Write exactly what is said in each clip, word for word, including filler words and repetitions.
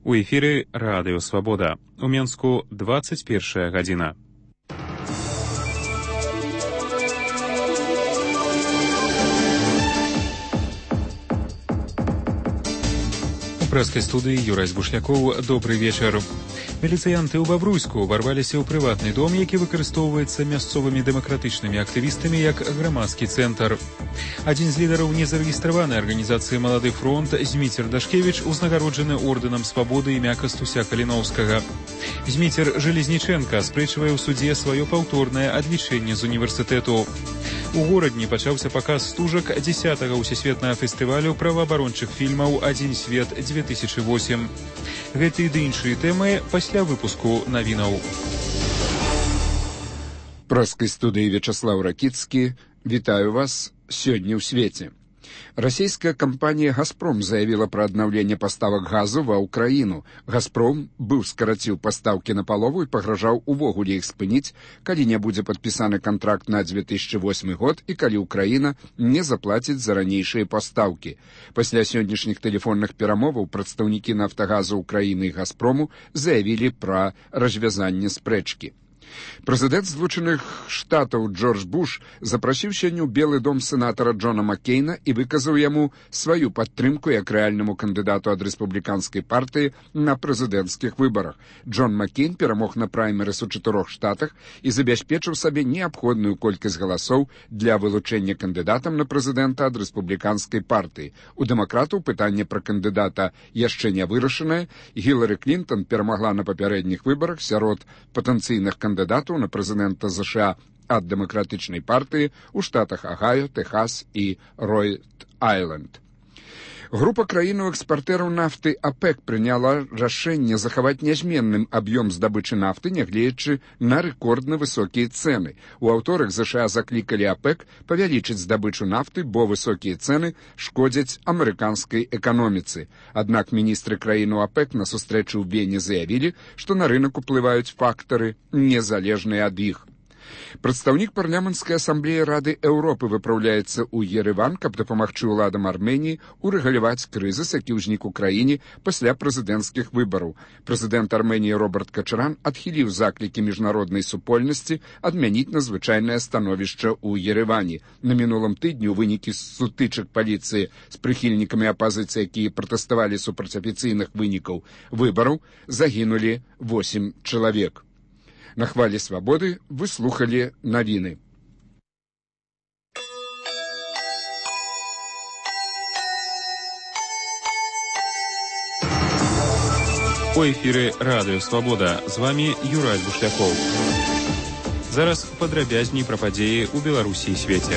У эфіры Радыё Свабода. У Менску двадцать першая гадзіна. У прэскай студыі Юрай Бушлякоў. Добры вечар. Міліцыянты ў Бабруйску ўварваліся ў прыватны дом, які выкарыстоўваецца мясцовымі дэмакратычнымі актывістамі як грамадскі цэнтр. Адзін з лідараў незарэгістраванай арганізацыі «Малады фронт» Зміцер Дашкевіч узнагароджаны ордэнам свабоды імя Кастуся Каліноўскага. Зміцер Железніченка спрэчвае ў судзе сваё паўторнае адлічэнне з універсітэту. У горадні пачаўся паказ стужак дзесятага ўсесветнага фестывалю праваабарончых фільмаў «Адзін свет-две тысячи восемь». Гэты ды іншыя тэмы пасля выпуску навінаў. Прэскай студыі Вячаслаў Ракіцкі. Вітаю вас сёння ў свеце. Расійская кампанія «Газпром» заявіла пра аднаўленне паставак газу ва ўкраіну. «Газпром» быў скараціў пастаўкі на палову і пагражаў увогуле іх спыніць, калі не будзе падпісаны кантракт на две тысячи восьмы год і калі ўкраіна не заплаціць за ранейшыя пастаўкі. Пасля сённяшніх тэлефонных перамоваў прадстаўнікі «Нафтагазу» ўкраіны і «Газпрому» заявілі пра развязанне спрэчкі. Прэзідэнт Злучаных Штатаў Джордж Буш запрасіў сёння ў Белы дом сенатара Джона Маккейна і выказаў яму сваю падтрымку як рэальнаму кандыдату ад рэспубліканскай партыі на прэзідэнцкіх выбарах. Джон Маккейн перамог на праймерыс у чатырох штатах і забяспечыў сабе неабходную колькасць галасоў для вылучэння кандыдатам на прэзідэнта ад рэспубліканскай партыі. У дэмакратаў пытанне пра кандыдата яшчэ не вырашанае. Гілары Клінтон перамагла на папярэдніх выбарах сярод патэнцыйных кандыдатаў кандыдатаў на прэзідэнта ЗША ад дэмакратычнай партыі ў штатах Агайо, Тэхас і Ройд-Айленд. Група краінаў-экспартэраў нафты ОПЕК прыняла рашэнне захаваць нязменным аб'ём здабычы нафты, нягледзячы на рэкордна высокія цэны. У аўторак ЗША заклікалі ОПЕК павялічыць здабычу нафты, бо высокія цэны шкодзяць амерыканскай эканоміцы. Аднак міністры краіну ОПЕК на сустрэчы ў Вене заявілі, што на рынок уплываюць фактары, незалежныя ад іх. Прадстаўнік парламенцкай асамблеі Рады Еўропы выпраўляецца ў Ереван, каб дапамагчы ўладам Арменіі урэгуляваць крызіс, які ўзнік у краіне пасля прэзідэнцкіх выбараў. Прэзідэнт Арменіі Роберт Качаран адхіліў заклікі міжнароднай супольнасці адмяніць надзвычайнае становішча ў Ереване. На мінулым тыдні ў вынікі сутычак паліцыі з прыхільнікамі апазіцыі, якія пратэставалі супраць афіцыйных вынікаў выбараў, загінулі восем чалавек. На хвалі свабоды вы слухалі навіны. У эфіры Радыё Свабода. З вамі Юрай Бушлякоў. Зараз падрабязней пра падзеі ў Беларусі і свеце.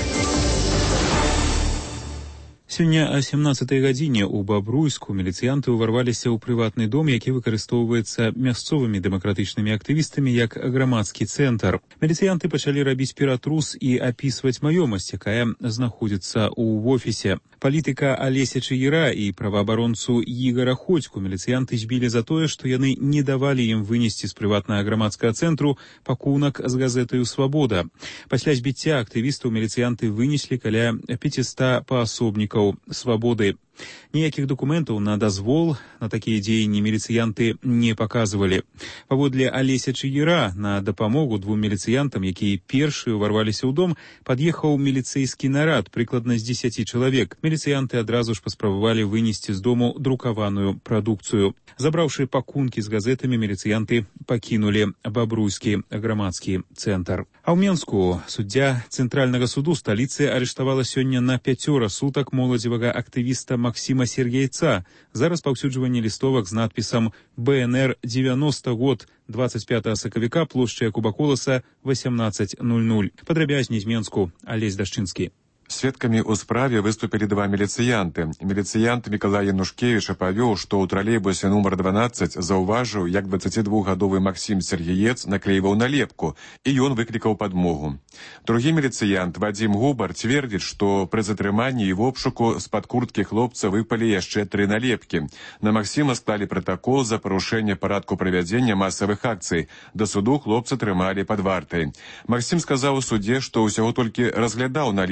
Сёння о сямнаццатай гадзіне ў Бабруйску міліцыянты ўварваліся ў прыватны дом, які выкарыстоўваецца мясцовымі дэмакратычнымі актывістамі як грамадскі цэнтр. Міліцыянты пачалі рабіць ператрус і апісваць маёмасць, якая знаходзіцца ў офісе. Палітыка Алеся Чаіра і праваабаронцу Ігара Ходзьку міліцыянты збілі за тое, што яны не давалі ім вынесці з прыватнага грамадскага цэнтру пакунак з газетаю «Свабода». Пасля збіцця актывістаў міліцыянты вынеслі каля пяцісот паасобнікаў «Свабоды». Ніякіх дакументаў на дазвол на такія дзеянні міліцыянты не паказвалі. Паводле Алеся Чаіра на дапамогу двум міліцыянтам, якія першыя ўварваліся ў дом, пад'ехаў міліцэйскі нарад, прыкладна з дзесяці чалавек. Міліцыянты адразу ж паспрабавалі вынесці з дому друкаваную прадукцыю. Забраўшы пакункі з газетамі, міліцыянты пакінулі Бабруйскі грамадскі цэнтр. А ў Менску суддзя Цэнтральнага суду сталіцы арыштавала сёння на пяцёра сутак моладзевага актывіста Максима Сергейца за распаўсюджванне лістовак з надпісам «БНР девяносто год, двадцать пятого сакавіка, плошча Якуба Коласа, восемнадцать ноль ноль». Падрабязней з Менску Алесь Дашчынскі. Сведкамі ў справе выступілі два міліцыянты. Міліцыянт Мікалай Янушкевіч апавёў, што ў тралейбусе нумар дванаццаць заўважыў, як дваццацідвухгадовы Максім Сергеец наклейваў налепку, і ён выклікаў падмогу. Другі міліцыянт Вадзім Губар цвердзіць, што пры затрыманні і в обшуку з-пад курткі хлопца выпалі яшчэ тры налепкі. На Максіма склалі пратакол за парушэнне парадку правядзення масавых акцый. Да суду хлопца трымалі пад вартай. Максім сказаў у судзе, што ўсяго толькі разглядаў налепку.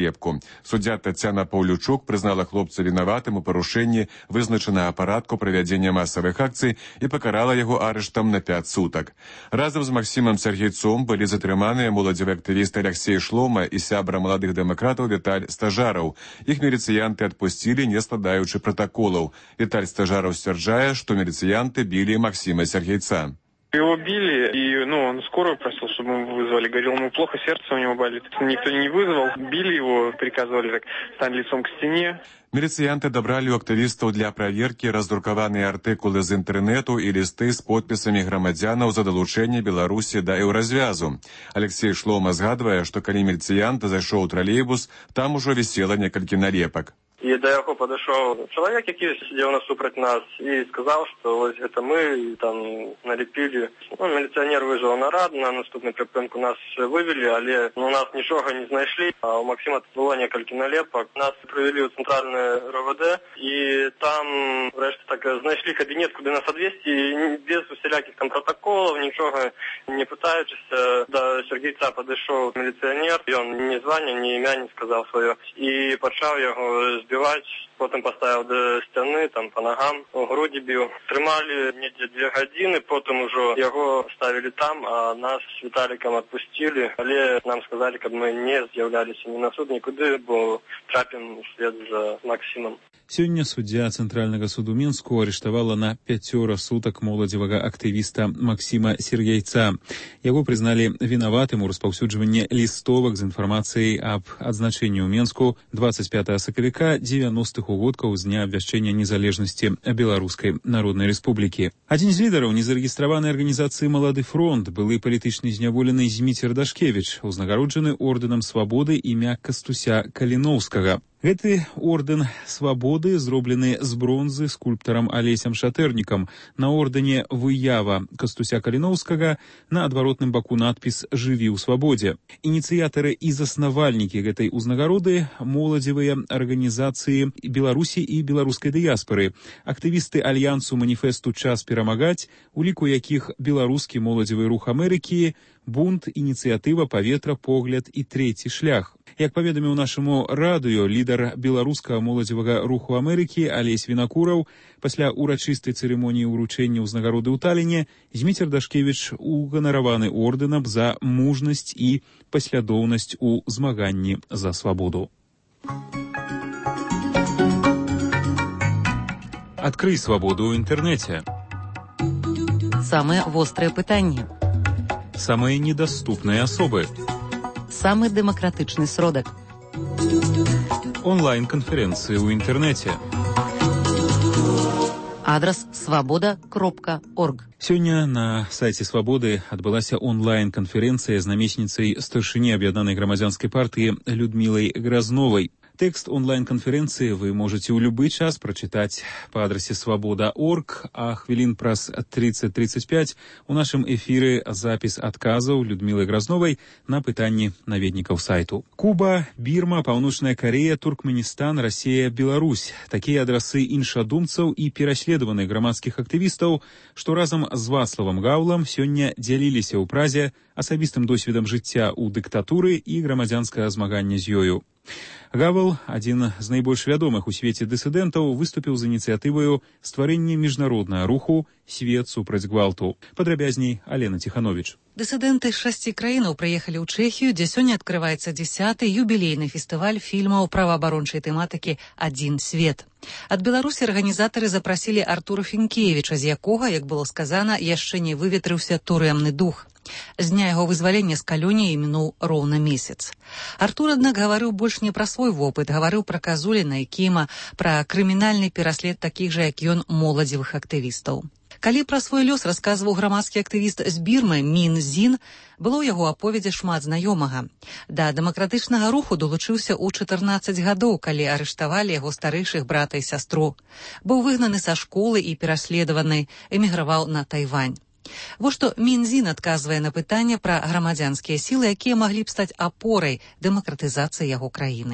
Суддзя Тацяна Паўлючук прызнала хлопца вінаватым у парушэнні вызначанага парадку правядзення масавых акцый і пакарала яго арыштам на пяць сутак. Разам з Максімам Сергейцом былі затрыманыя моладзевы актывіст Алексей Шлома і сябра маладых дэмакратаў Віталь Стажараў. Іх міліцыянты адпусцілі, не складаючы пратаколаў. Віталь Стажараў сцвярджае, што міліцыянты білі Максіма Сергейца. Его били, и ну, он скорую просил, чтобы мы вызвали. Говорил, ему плохо, сердце у него болит. Никто не вызвал. Били его, приказывали так, стань лицом к стене. Міліцыянты дабралі ў актывістаў для праверкі раздрукаваныя артыкулы з інтэрнэту і лісты з подпісамі грамадзянаў за далучэнне Беларусі да еўразвязу. Алексей Шлома згадвае, што калі міліцыянт зайшоў у тралейбус, там ужо вісела некалькі налепак. І до яго падышоў чалавек, які сидзеў насупраць нас, і сказаў, што вось гэта мы і там налепілі. Ну, міліцыянер выжыў нараду, на наступны прыпынку нас вывели, але ну, нас нічога не знайшлі. А у Максіма было некалькі налепак. Нас прывялі ў цэнтральны РОВД, і там врэшце так знайшлі кабінет, куды нас адвезці, без усялякіх там протаколаў, нічога не пытаючыся. Да Сергейца падышоў міліцыянер, ён ні звання, ні імя не сказаў сваё, і пачаў яго збіваць, потым паставіў да сцяны, там па нагам, у грудзі біў. Трымалі недзе дзве гадзіны, потым ужо яго ставілі там, а нас з Віталікам адпусцілі, але нам сказалі, каб мы не з'яўляліся ні на суд, нікуды, бо трапім услед за Максімам. Сёння суддзя Цэнтральнага суду Мінску арыштавала на пяцёра сутак моладзевага актывіста Максіма Сергейца. Яго прызналі вінаватым у распаўсюджванні лістовак з інфармацыяй аб адзначэнні ў Мінску дваццаць пятага сакавіка дзевяностых угодкаў з дня абвяшчэння незалежнасці Беларускай Народнай Рэспублікі. Адзін з лідараў незарэгістраванай арганізацыі «Малады фронт», былы палітычны зняволены Зміцер Дашкевіч, узнагароджаны ордэнам свабоды імя Кастуся Каліноўскага. Гэты ордэн свабоды зроблены з бронзы скульптарам Алесем Шатэрнікам. На ордэне выява Кастуся Каліноўскага, на адваротным баку надпіс «Жыві ў свабодзе». Ініцыятары і заснавальнікі гэтай узнагароды – моладзевыя арганізацыі Беларусі і беларускай дыяспары, актывісты альянсу маніфесту «Час перамагаць», у ліку якіх беларускі моладзевы рух Амерыкі, бунт, ініцыятыва «Паветра, погляд» і «Трэці шлях». Як паведаміў нашаму радыё лідар беларускага моладзевага руху Амерыкі Алесь Вінакураў, пасля урачыстай цырымоніі ўручэння ўзнагароды ў Таліне Зміцер Дашкевіч уганараваны ордэнам за мужнасць і паслядоўнасць у змаганні за свабоду. Адкрый свабоду ў інтэрнэце. Самыя вострыя пытанні. Самыя недаступныя асобы. Самы дэмакратычны сродак. Онлайн-канферэнцыі ў інтэрнэце. Адрас свабода кропка орг. Сёння на сайце «Свабоды» адбылася онлайн-канферэнцыя з намесніцай старшыні аб'яднанай грамадзянскай партыі Людмілай Гразновай. Тэкст онлайн-канферэнцыі вы можаце ў любы час прачытаць па адрасе свабода кропка орг, а хвілін праз тридцать тридцать пять у нашым эфіры запіс адказаў Людмілы Гразновай на пытанні наведнікаў сайту. Куба, Бірма, Паўночная Карея, Туркменістан, Расія, Беларусь. Такія адрасы іншадумцаў і пераследаваных грамадскіх актывістаў, што разам з Вацлавам Гаўлам сёння дзяліліся ў Празе асабістым досведам жыцця ў дыктатуры і грамадзянскага змагання з ёю. Гавел, адзін з найбольш вядомых у свеце дысідэнтаў, выступіў з ініцыятываю стварэння міжнароднага руху «Свет супраць гвалту». Падрабязней Алена Ціхановіч. Дысідэнты з шасці краінаў прыехалі ў Чэхію, дзе сёння адкрываецца дзясяты юбілейны фестываль фільмаў праваабарончай тэматыкі «Адзін свет». Ад Беларусі арганізатары запрасілі Артура Фінкевіча, з якога, як было сказана, яшчэ не выветрыўся турэмны дух. З дня яго вызвалення з калоніі мінуў роўна месяц. Артур, аднак, гаварыў больш не пра свой вопыт, гаварыў пра Казуліна і Кіма, пра крымінальны пераслед такіх жа, як ён, моладзевых актывістаў. Калі пра свой лёс расказваў грамадскі актывіст з Бірмы Мін Зін, было ў яго аповедзе шмат знаёмага. Да дэмакратычнага руху долучыўся ў чатырнаццаць гадоў, калі арыштавалі яго старэйшых брата і сястру. Быў выгнаны са школы і пераследаваны, эміграваў на Тайвань. Вось што Мін Зін адказвае на пытанне пра грамадзянскія сілы, якія маглі б стаць апорай дэмакратызацыі яго краіны.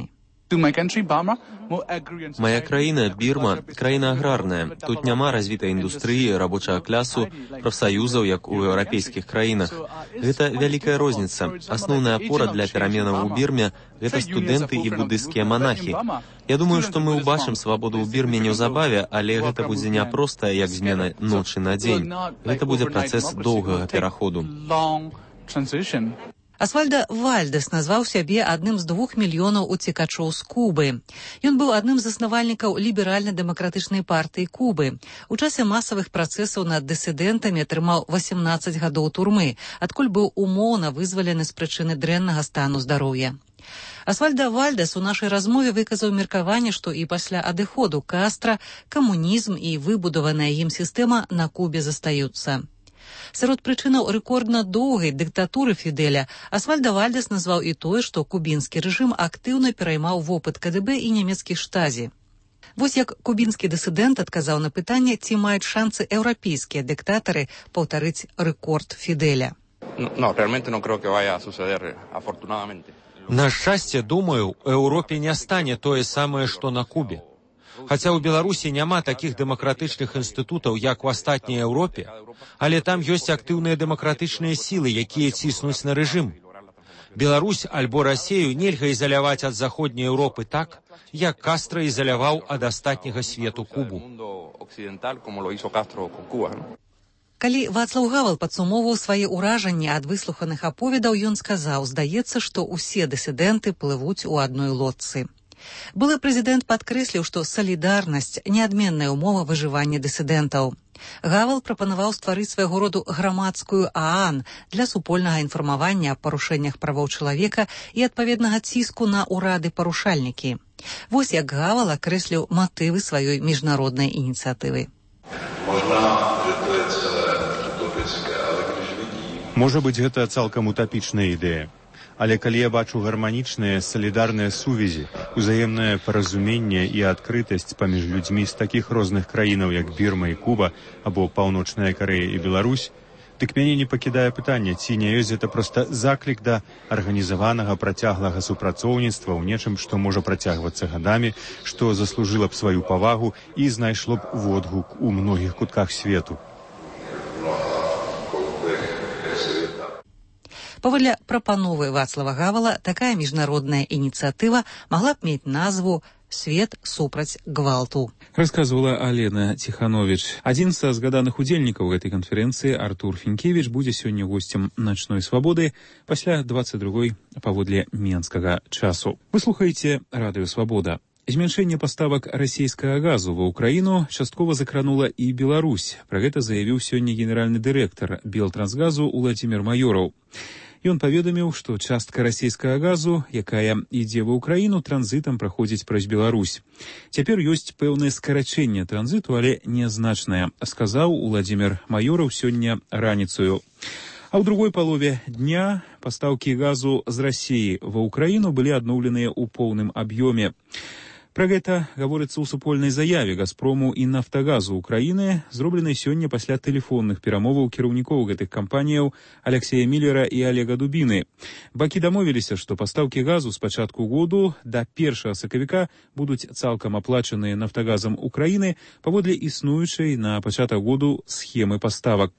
Моя краіна, Бірма, краіна аграрная. Тут няма развітай індустрыі, рабочага клясу, прафсаюзаў, як у еўрапейскіх краінах. Гэта вялікая розніца. Асноўная апора для пераменаў у Бірме – гэта студэнты і будысцкія манахі. Я думаю, што мы ўбачым свабоду ў Бірме неўзабаве, але гэта будзе не проста, як змена ночы на дзень. Гэта будзе працэс доўгага пераходу. Асвальда Вальдес назваў сябе адным з двух мільёнаў уцекачоў з Кубы. Ён быў адным з заснавальнікаў ліберальна-дэмакратычнай партыі Кубы. У часе масавых працэсаў над дысідэнтамі атрымаў васемнаццаць гадоў турмы, адкуль быў умоўна вызвалены з прычыны дрэннага стану здароўя. Асвальда Вальдес у нашай размове выказаў меркаванне, што і пасля адыходу Кастра камунізм і выбудаваная ім сістэма на Кубе застаюцца. Сярод прычынаў рэкордна доўгай дыктатуры Фідэля Асвальда Вальдес назваў і тое, што кубінскі рэжым актыўна пераймаў вопыт ка дэ бэ і нямецкіх штазі. Вось як кубінскі дысідэнт адказаў на пытанне, ці маюць шансы еўрапейскія дыктатары паўтарыць рэкорд Фідэля. На шчасце, думаю, у Еўропе не стане тое самае, што на Кубе. Хаця ў Беларусі няма такіх дэмакратычных інстытутаў, як у астатняй Еўропе, але там ёсць актыўныя дэмакратычныя сілы, якія ціснуць на рэжым. Беларусь альбо Расею нельга ізаляваць ад заходняй Еўропы так, як Кастра ізаляваў ад астатняга свету Кубу. Калі Вацлаў Гавал падсумоўваў свае ўражанні ад выслуханых аповедаў, ён сказаў, здаецца, што ўсе дысідэнты плывуць у адной лодцы. Былы прэзідэнт падкрэсліў, што салідарнасць – неадменная ўмова выжывання дысідэнтаў. Гавал прапанаваў стварыць свайго роду грамадскую ААН для супольнага інфармавання аб парушэннях правоў чалавека і адпаведнага ціску на ўрады-парушальнікі. Вось як Гавал акрэсліў матывы сваёй міжнароднай ініцыятывы. Можа быць, гэта цалкам утапічная ідэя. Але калі я бачу гарманічныя, салідарныя сувязі, узаемнае паразуменне і адкрытасць паміж людзьмі з такіх розных краінаў, як Бірма і Куба, або Паўночная Карэя і Беларусь, дык мяне не пакідае пытанне, ці не ёсць гэта проста заклік да арганізаванага працяглага супрацоўніцтва ў нечым, што можа працягвацца гадамі, што заслужыла б сваю павагу і знайшло б водгук у многіх кутках свету. Паводле прапановы Вацлава Гавала, такая міжнародная ініцыятыва магла б мець назву «Свет супраць гвалту». Расказвала Алена Ціхановіч. Адзін са згаданых удзельнікаў гэтай канферэнцыі, Артур Фінкевіч, будзе сёння госцем «Начной свабоды» пасля дваццаць другой паводле менскага часу. Вы слухаеце радыё «Свабода». Змяншэнне паставак расійскага газу ва ўкраіну часткова закранула і Беларусь. Пра гэта заявіў сёння генеральны дырэктар Белтрансгазу Уладзімір Маёраў. Ён паведаміў, што частка расійскага газу, якая ідзе ва ўкраіну, транзітам праходзіць праз Беларусь. Цяпер ёсць пэўнае скарачэнне транзіту, але нязначнае, сказаў Уладзімір Маёраў сёння раніцаю. А ў другой палове дня пастаўкі газу з Расіі ва ўкраіну былі адноўленыя ў поўным аб'ёме. Пра гэта гаворыцца ў супольнай заяве «Газпрому» і «Нафтагазу» Украіны, зробленай сёння пасля тэлефонных перамоваў кіраўнікоў гэтых кампаніяў Алексея Міллера і Олега Дубіны. Бакі дамовіліся, што пастаўкі газу з пачатку году да першага сакавіка будуць цалкам аплачаныя «Нафтагазам» Украіны паводле існуючай на пачатак году схемы паставак.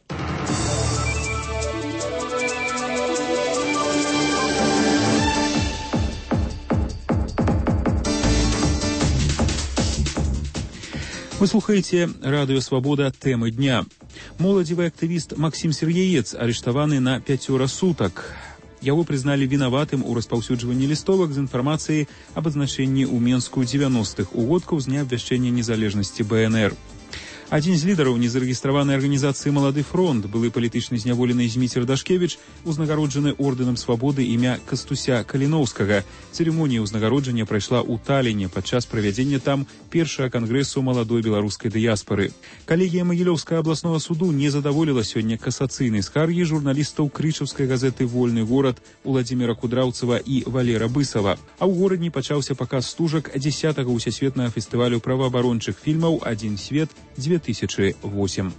Вы слухаеце радыё «Свабода» тэмы дня. Моладзевы актывіст Максім Сергеец арыштаваны на пяцёра сутак. Яго прызналі вінаватым у распаўсюджванні лістовак з інфармацыяй аб адзначэнні ў Менску дзевяностых угодкаў з дня абвяшчэння незалежнасці бэ эн эр. Адзін з лідараў незарэгістраванай арганізацыі «Малады фронт», былы палітычны зняволены Зміцер Дашкевіч, узнагароджаны ордэнам свабоды імя Кастуся Каліноўскага. Цырымонія ўзнагароджання прайшла ў Таліне падчас правядзення там першага кангрэсу маладой беларускай дыяспары. Калегія Магілёўскага абласнога суду не задаволіла сёння касацыйнай скаргі журналістаў крычаўскай газеты «Вольны горад» Уладзіміра Кудраўцева і Валера Бысава. А ў горадні пачаўся паказ стужак дзесятага ўсесветнага фестывалю праваабарончых фільмаў «Адзін свет» две тысячи восемь.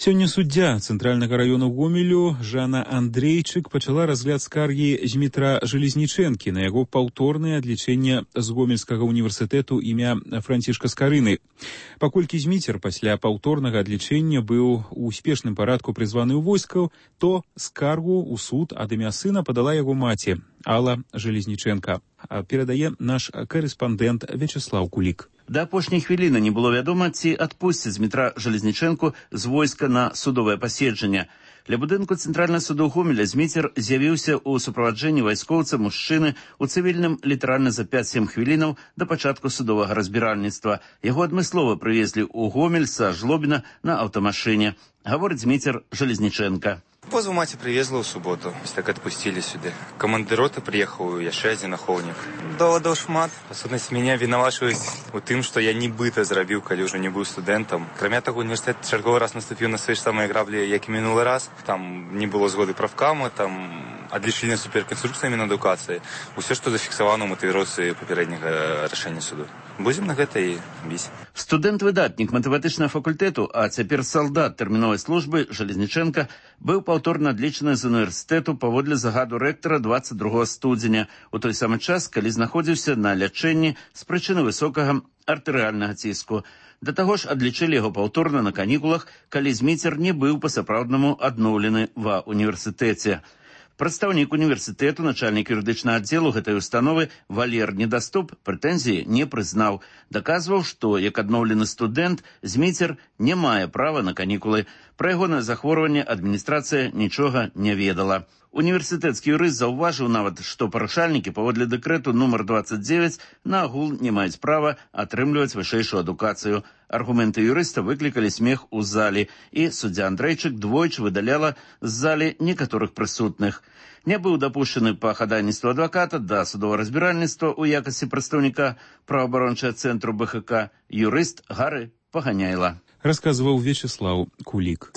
Сёння суддзя цэнтральнага раёну Гомелю Жанна Андрейчык пачала разгляд скаргі Змітра Жалезнічэнкі на яго паўторнае адлічэнне з Гомельскага універсітэту імя Францішка Скарыны. Паколькі Зміцер пасля паўторнага адлічэння быў у спешным парадку прызваны ў войскаў, то скаргу ў суд ад імя сына падала яго маці Алла Жалезнічэнка. Перадае наш карэспандэнт Вячеслав Кулік. Да апошняй хвіліны не было вядома, ці адпусцяць Змітра Жалезнічэнку з войска на судовае паседжанне. Ля будынку цэнтральнага суду Гомеля Зміцер з'явіўся ў суправаджэнні вайскоўца мужчыны у цывільным літаральна за пяць-сем хвілінаў да пачатку судовага разбіральніцтва. Яго адмыслова прывезлі ў Гомель са Жлобіна на аўтамашыне, гаворыць Зміцер Жалезнічэнка. Позву маці привезла ў суботу, так адпусцілі сюды. Каманды роты прыехаў яшчэ адзін ахоўнік. Довадаў шмат. Па сутнасці, мяне вінавачваюць у тым, што я нібыта зрабіў, калі ўжо не быў студэнтам. Акрамя таго, універсітэт чарговы раз наступіў на свае ж самыя граблі, як і мінулы раз. Там не было згоды правкаму, там адлічылі суперканструкцыямі на адукацыі. Усё, што зафіксавана ў матывіроцыі папярэдняга рашэння суду. Будзем на гэта і біць. Студэнт-выдатнік матэматычнага факультэту, а цяпер салдат тэрміновай службы Жалезнічэнка быў паўторна адлічаны з універсітэту паводле загаду рэктара дваццаць другога студзеня, у той самы час, калі знаходзіўся на лячэнні з прычыны высокага артэрыяльнага ціску. Да таго ж адлічылі яго паўторна на канікулах, калі Зміцер не быў па-сапраўднаму адноўлены ва універсітэце. Прадстаўнік універсітэту, начальнік юрыдычнага аддзелу гэтай установы Валер Недаступ прэтэнзіі не прызнаў. Даказваў, што, як адноўлены студэнт, Зміцер не мае права на канікулы. Пра ягонае захворванне адміністрацыя нічога не ведала. Універсітэцкі юрыст заўважыў нават, што парушальнікі паводле дэкрэту нумар дваццаць дзевяць наагул не маюць права атрымліваць вышэйшую адукацыю. Аргументы юрыста выклікалі смех у залі, і суддзя Андрейчык двойчы выдаляла з залі некаторых прысутных. Не быў дапушчаны па хадайніцтву адваката да судовага разбіральніцтва ў якасці прадстаўніка праваабарончага цэнтру Бэ Ха Ка юрыст Гары Паганяйла. Расказваў Вячеслав Кулік.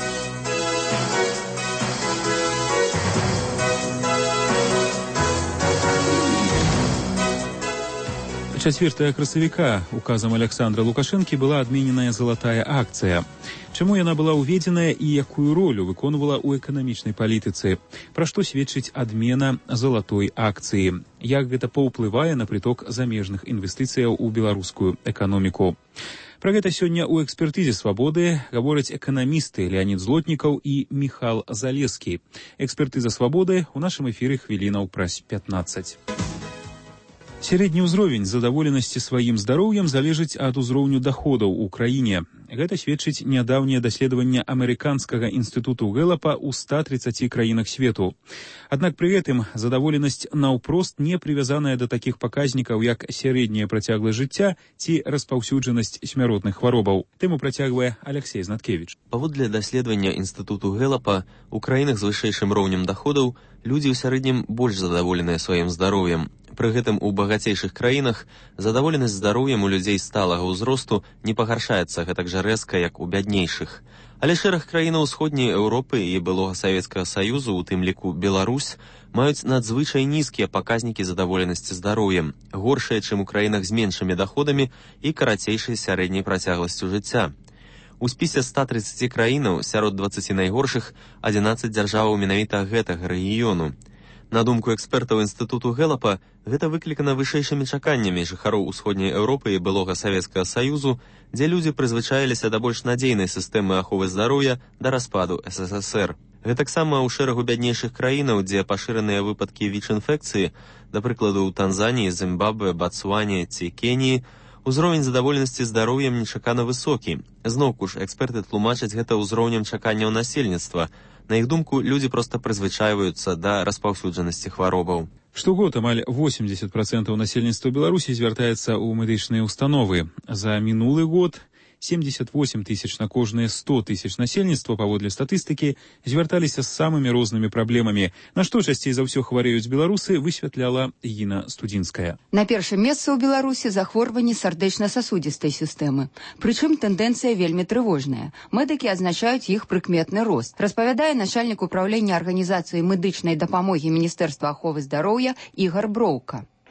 чацвёртага красавіка указам Александра Лукашэнкі была адмененая залатая акцыя. Чаму яна была ўведзеная і якую ролю выконвала ў эканамічнай палітыцы? Пра што сведчыць адмена залатой акцыі? Як гэта паўплывае на прыток замежных інвестыцыяў у беларускую эканоміку? Пра гэта сёння ў экспертызе «Свабоды» гавораць эканамісты Леонид Злотнікаў і Міхал Залескі. Экспертыза «Свабоды» у нашым эфіры хвілінаў праз пятнаццаць. Сярэдні ўзровень задаволенасці сваім здароўем залежыць ад узроўню даходаў у краіне. Гэта сведчыць нядаўняе даследаванне амерыканскага інстытуту Гэлапа ў ста трыццаці краінах свету. Аднак пры гэтым задаволенасць наўпрост не прывязаная да такіх паказнікаў, як сярэдняе працягласць жыцця ці распаўсюджанасць смяротных хваробаў. Тэму працягвае Алексей Знаткевіч. Паводле даследавання інстытуту Гэлапа, у краінах з вышэйшым роўнем даходаў людзі ў сярэднім больш задаволеныя сваім здароўем. Пры гэтым у багацейшых краінах задаволенасць здароўем у людзей сталага ўзросту не пагаршаецца гэтак жа рэзка, як у бяднейшых. Але шэраг краінаў усходняй Еўропы і былога Савецкага Саюзу, у тым ліку Беларусь, маюць надзвычай нізкія паказнікі задаволенасці здароўем, горшыя, чым у краінах з меншымі даходамі і карацейшай сярэдняй працягласцю жыцця. У спісе ста трыццаці краінаў сярод дваццаці найгоршых адзінаццаць дзяржаваў менавіта гэтага рэгіёну. На думку экспертаў інстытуту Гэлапа, гэта выклікана вышэйшымі чаканнямі жыхароў усходняй Еўропы і былога Савецкага Саюзу, дзе людзі прызвычаіліся да больш надзейнай сістэмы аховы здароўя да распаду эс эс эс эр. Гэтаксама ў шэрагу бяднейшых краінаў, дзе пашыраныя выпадкі ВІЧ-інфекцыі, да прыкладу ў Танзаніі, Зімбабве, Батсване ці Кеніі, узровень задаволенасці здароўем нечакана высокі. Зноўку ж, эксперты тлумачаць гэта ўзроўнем чаканняў насельніцтва. На іх думку, людзі проста прызвычайваюцца да распаўсюджанасці хваробаў. Штогод амаль восемьдесят процентов насельніцтва Беларусі звяртаецца ў медычныя установы. За мінулы год семьдесят восемь тысяч на кожныя сто тысяч насельніцтва, паводле статыстыкі, звярталіся з самымі рознымі праблемамі. На што часцей за ўсё хварэюць беларусы, высвятляла Іна Студзінская. На першым месцы ў Беларусі захворванні сардэчна-сасудзістай сістэмы. Прычым тэндэнцыя вельмі трывожная. Медыкі адзначаюць іх прыкметны рост. Распавядае начальнік управлення арганізацыі медычнай дапамогі Міністэрства аховы здароўя Ігар Броўка.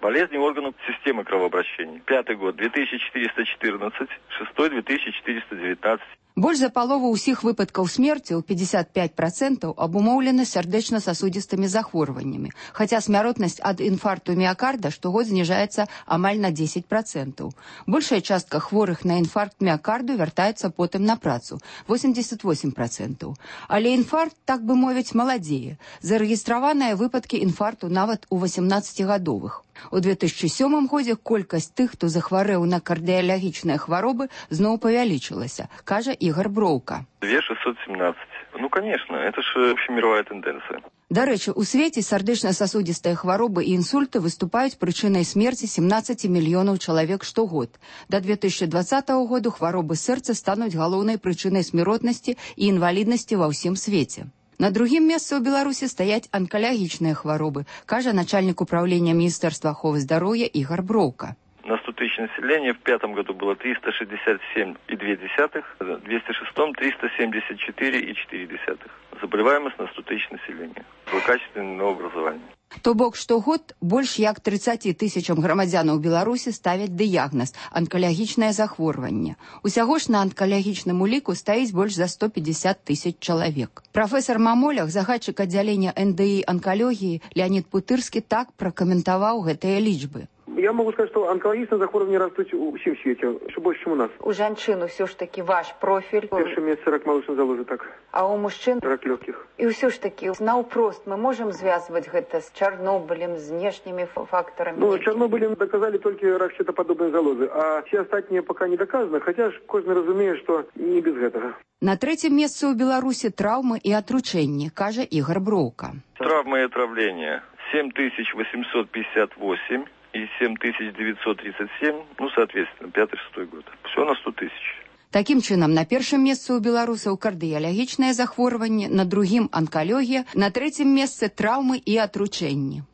Болезни органов системы кровообращения. Пятый год две тысячи четыреста четырнадцать, шестой две тысячи четыреста девятнадцать. Больш за палову ўсіх выпадкаў смерці, у пятьдесят пять процентов, абумоўлены сардэчна-сасудістымі захворваннямі, хаця смяротнасць ад інфаркту міякарда штогод зніжаецца амаль на десять процентов. Большая частка хворых на інфаркт міякарду вяртаецца потым на працу, восемьдесят восемь процентов. Але інфаркт, так бы мовіць, маладзее. Зарэгістраваныя выпадкі інфаркту нават у восемнадцацігадовых. У две тысячи сёмым годзе колькасць тых, хто захварэў на кардыялагічныя хваробы, зноў павялічылася, кажа Игорь Броўка. две тысячи шестьсот семнадцать. Ну, конечно, это же общемировая тенденция. Дарэчы, у свеце сардэчна-сасудістыя хваробы і інсульты выступаюць прычынай смерці семнадцати мільёнаў чалавек штогод. Да две тысячи двадцатого году хваробы сэрца стануць галоўнай прычынай смяротнасці і інваліднасці ва ўсім свеце. На другім месцы ў Беларусі стаяць анкалагічныя хваробы, кажа начальник управления Министерства аховы здароўя Игорь Броўка. На сто тысяч населения в пятом году было триста шестьдесят семь и две десятых, в двести шестом триста семьдесят четыре и четыре десятых. Заболеваемость на сто тысяч населения. Злокачественное образование. То бок штогод больш як тридцати тысячам грамадзянаў Беларусі ставяць дыягназ анкалагічнае захворванне. Усяго ж на анкалагічным уліку стаіць больш за сто пятьдесят тысяч чалавек. Прафесор Мамолях, загадчык аддзялення эн дэ і анкалогіі Леонид Путырскі так пракаментаваў гэтыя лічбы. Я могу сказать, что онкологичные захворювання растут у всем свете, еще больше, чем у нас. У женщин все ж таки ваш профиль. Першее место рак молочной залозы, так. А у мужчин? Рак легких. И все ж таки, наупрост мы можем связывать это с Чернобылем, с внешними факторами? Ну, Чернобылем доказали только рак щитоподобной залозы, а все остальные пока не доказаны, хотя ж кожен разумеет, что не без этого. На третьем месте у Беларуси травмы и отручения, каже Игорь Броўка. Травмы и отравления семь тысяч восемьсот пятьдесят восемь. И семь тысяч девятьсот тридцать семь, ну, соответственно, пятый-шестой год. Все на сто тысяч. Таким чынам, на першым месцы ў беларусаў кардыялагічнае захворванне, на другім анкалогія, на трэцім месцы траўмы і атручэнні.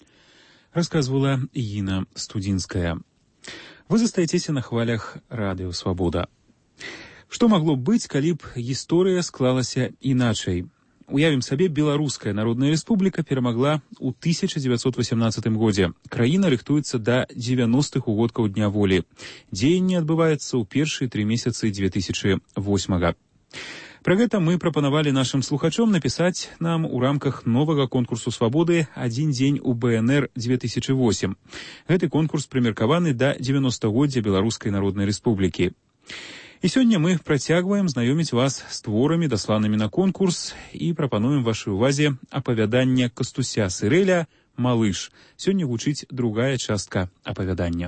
Рассказывала Ина Студинская. Вы застаецеся на хвалях Радио Свобода. Што магло быць, калі б гісторыя склалася іначай? Уявім сабе, Беларуская Народная Республика перамагла ў тысяча девятьсот восемнадцатым годзе. Краіна рыхтуецца да дзевяностых угодкаў Дня волі. Дзеянне адбываецца ў першыя тры месяцы две тысячи восьмага. Пра гэта мы прапанавалі нашым слухачом напісаць нам у рамках новага конкурсу свабоды «Адзін дзень у бэ эн эр две тысячи восемь». Гэты конкурс прымеркаваны да дзевяностагоддзя Беларускай Народнай Республікі. І сёння мы працягваем знаёміць вас з творамі, дасланымі на конкурс, і прапануем вашай увазе апавяданне Кастуся Сырэля «Малыш». Сёння гучыць другая частка апавядання.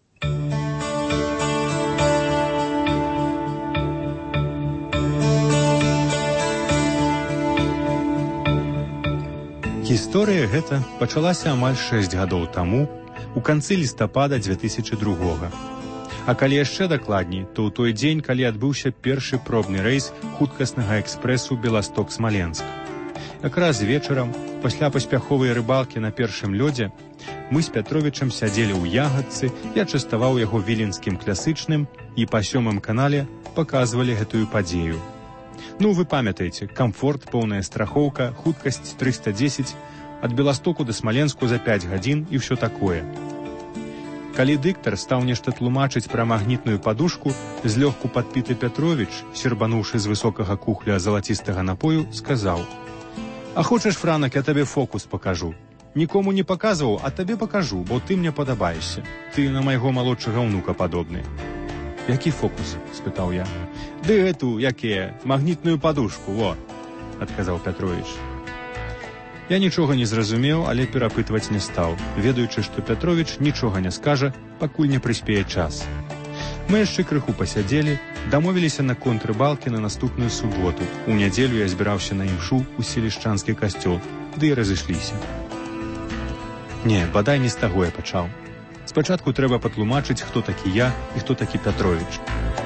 Гісторыя гэта пачалася амаль шэсць гадоў таму, у канцы лістапада две тысячи другога. А калі яшчэ дакладней, то ў той дзень, калі адбыўся першы пробны рэйс хуткаснага экспрэсу Беласток-Смаленск. Якраз вечарам, пасля паспяховай рыбалкі на першым лёдзе, мы з Пятровічам сядзелі ў ягадцы, я частаваў яго віленскім класычным і па сёмым канале паказвалі гэтую падзею. Ну, вы памятаеце, камфорт, поўная страхоўка, хуткасць триста десять, ад Беластоку да Смаленску за пять гадзін і ўсё такое. Калі дыктар стаў нешта тлумачыць пра магнітную падушку, злёгку падпіты Пятровіч, сербануўшы з высокага кухля залацістага напою, сказаў: «А хочаш, Франак, я табе фокус пакажу. Нікому не паказваў, а табе пакажу, бо ты мне падабаешся. Ты на майго малодшага ўнука падобны». «Які фокус?» – спытаў я. «Ды эту, якія, магнітную падушку, во», – адказаў Пятровіч. Я нічога не зразумеў, але перапытваць не стаў, ведаючы, што Пятровіч нічога не скажа, пакуль не прыспее час. Мы яшчэ крыху пасядзелі, дамовіліся на контррыбалкі на наступную суботу. У нядзелю я збіраўся на імшу ў селішчанскі касцёл, ды і разышліся. Не, бадай не з таго я пачаў. Спачатку трэба патлумачыць, хто такі я і хто такі Пятровіч.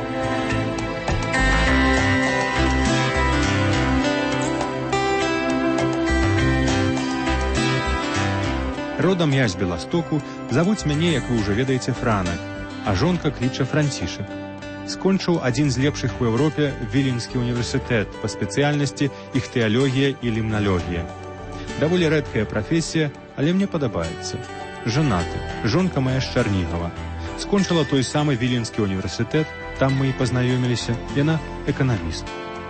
Родам я з Беластоку, завуць мяне, як вы ўжо ведаеце, Франак, а жонка кліча Францішак. Скончыў адзін з лепшых у Еўропе Віленскі універсітэт па спецыяльнасці іхтыялогія і лімналогія. Даволі рэдкая прафесія, але мне падабаецца. Жанаты, жонка моя з Чарнігава. Скончыла той самы Віленскі універсітэт, там мы і пазнаёміліся, яна эканаміст.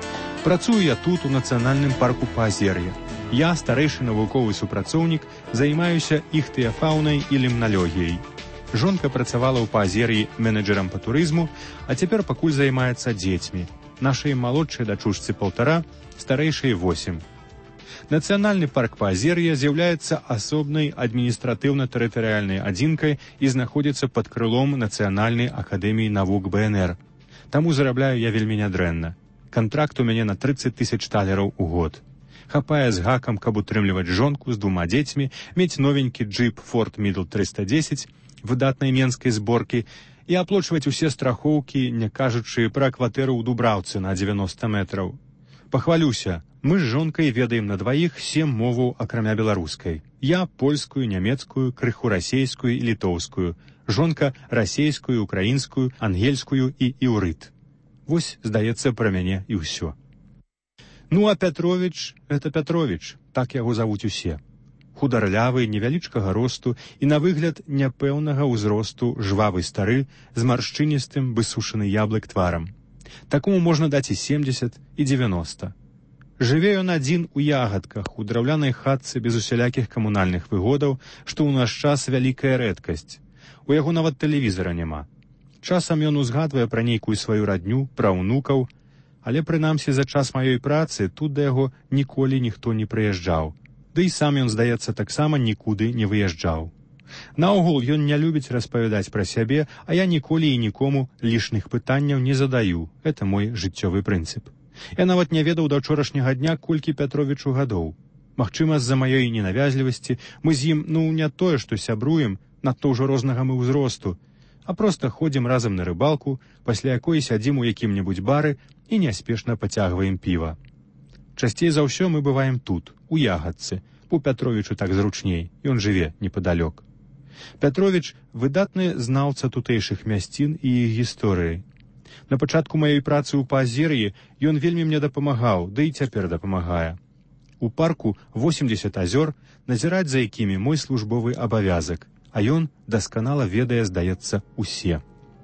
Працую я тут, у Нацыянальным парку Паазер'я. Я, старэйшы навуковы супрацоўнік, займаюся іхтыяфаунай і лімналогіяй. Жонка працавала ў Паазер'і менеджерам па турызму, а цяпер пакуль займаецца дзецьмі. Нашай малодшай дачушцы паўтара, старэйшай восем. Нацыянальны парк Паазер'я з'яўляецца асобнай адміністратыўна-тэрытарыяльнай адзінкай і знаходзіцца пад крылом Нацыянальнай акадэміі навук Бэ Эн Эр. Таму зарабляю я вельмі нядрэнна. Кантракт у мяне на трыццаць тысяч талераў у год. Хапае з гакам, каб утрымліваць жонку з двума дзецьмі, мець новенькі джип Ford Middle трыста дзесяць выдатнай менскай зборкі і аплочваць усе страхоўкі, не кажучы пра кватэру ў Дубраўцы на дзевяноста метраў. Пахвалюся, мы з жонкай ведаем на дваіх сем моваў акрамя беларускай. Я польскую, нямецкую, крыху расейскую і літоўскую. Жонка расейскую, украінскую, ангельскую і іўрыт. Вось, здаецца, пра мяне і ўсё. Ну, а Пятровіч — гэта Пятровіч, так яго завуць усе. Хударлявы, невялічкага росту і на выгляд няпэўнага ўзросту жвавы стары з маршчыністым, высушаны яблык тварам. Такому можна даць і семдзесят, і дзевяноста. Жыве ён адзін у ягадках, у драўлянай хатцы без усялякіх камунальных выгодаў, што ў наш час вялікая рэдкасць. У яго нават тэлевізара няма. Часам ён узгадвае пра нейкую сваю радню, пра ўнукаў, але прынамсі за час маёй працы тут да яго ніколі ніхто не прыязджаў. Ды і сам ён, здаецца, таксама нікуды не выязджаў. Наогул ён не любіць распавядаць пра сябе, а я ніколі і нікому лішних пытанняў не задаю. Это мой жыццёвы прынцып. Я нават не ведаў да ўчорашняга дня, колькі Пятровічу гадоў. Магчыма, з-за маёй ненавязлівасці мы з ім, ну, не тое, што сябруем, надто ўжо рознага мы ўзросту, а проста ходзім разам на рыбалку, пасля якой сядзім у якім-небудзь бары і няспешна пацягваем піва. Часцей за ўсё мы бываем тут, у ягадцы. У Пятровічу так зручней, ён жыве непадалёк. Пятровіч — выдатны знаўца тутэйшых мясцін і іх гісторыі. На пачатку маёй працы ў Паазер'і ён вельмі мне дапамагаў, ды і цяпер дапамагае. У парку восемдзесят азёр, назіраць за якімі мой службовы абавязак, а ён дасканала ведае, здаецца, усе.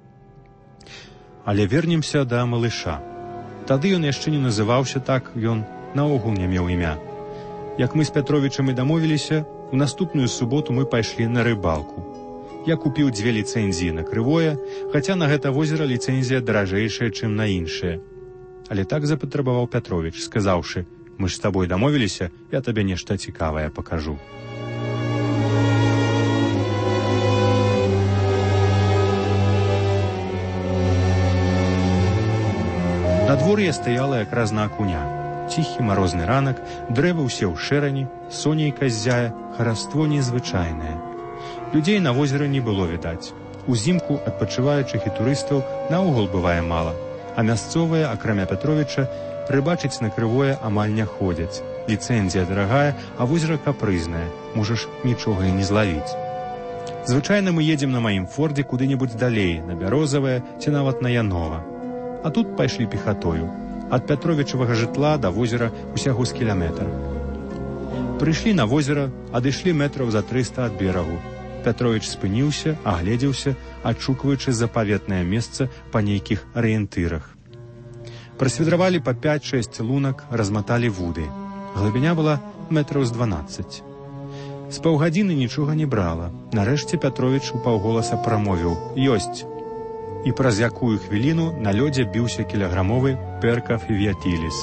Але вернемся да малыша. Тады ён яшчэ не называўся так, ён наогул не меў імя. Як мы з Пятровічам і дамовіліся, у наступную суботу мы пайшлі на рыбалку. Я купіў дзве ліцэнзіі на крывое, хаця на гэта возера ліцэнзія даражэйшая, чым на іншае. Але так запатрабаваў Пятровіч, сказаўшы: «Мы ж з табой дамовіліся, я табе нешта цікавае пакажу». Надвор'е стаяла якраз на акуня. Ціхі марозны ранак, дрэвы ўсе ў шэрані, сонейка ззяе, хараство незвычайнае. Людзей на возеры не было відаць. Узімку адпачываючых і турыстаў наогул бывае мала, а мясцовыя, акрамя Пятровіча, рыбачыць на крывое амаль не ходзяць. Ліцэнзія дарагая, а возера капрызнае, можаш нічога і не злавіць. Звычайна мы едзем на маім фордзе куды-небудзь далей, на Бярозавае ці нават на Янова. А тут пайшлі пехатою. Ад Пятровічавага жытла да возера усяго з кіляметр. Прыйшлі на возера, адышлі метраў за трыста ад берагу. Пятровіч спыніўся, агледзеўся, адшукваючы запаветнае месца па нейкіх арыентырах. Прасвідравалі па пяць-шэсць лунак, разматалі вуды. Глыбіня была метраў з дванаццаць. З паўгадзіны нічога не брала. Нарэшце Пятровіч упаўголаса прамовіў: «Ёсць». І праз якую хвіліну на лёдзе біўся кілаграмовы перка фівіятіліс.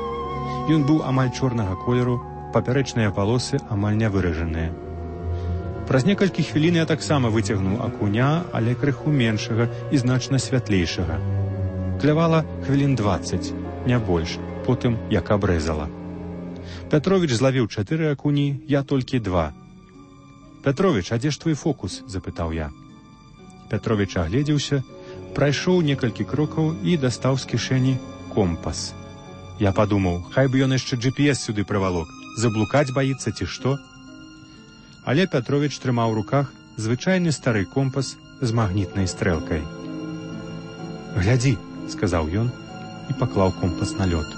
Ён быў амаль чорнага колеру, папярэчныя палосы амаль не выражаныя. Праз некалькі хвілін я таксама выцягнуў акуня, але крыху меншага і значна святлейшага. Клявала хвілін дваццаць, не больш, потым як абрэзала. Пятровіч злавіў чатыры акуні, я толькі два. «Пятровіч, а дзе ж твой фокус?» – запытаў я. Пятровіч агледзеўся, прайшоў некалькі крокаў і дастаў з кішэні компас. Я падумаў, хай бы ён яшчэ джи пі эс сюды прывалок, заблукаць баіцца ці што. Але Пятровіч трымаў у руках звычайны стары компас з магнітнай стрэлкай. «Глядзі», — сказаў ён і паклаў компас на лёд.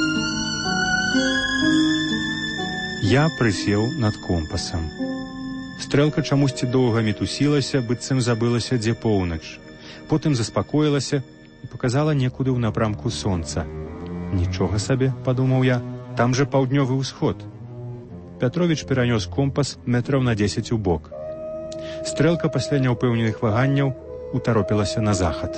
Я прысеў над компасам. Стрэлка чамусьці доўга мітусілася, быццам забылася, дзе поўнач. Потым заспакоілася і показала некуды ў напрамку сонца. «Нічога сабе», — падумаў я, — «там же паўднёвы ўсход». Пятровіч перанёс компас метраў на дзесяць у бок. Стрэлка пасля няўпэўненых ваганняў утаропілася на захад.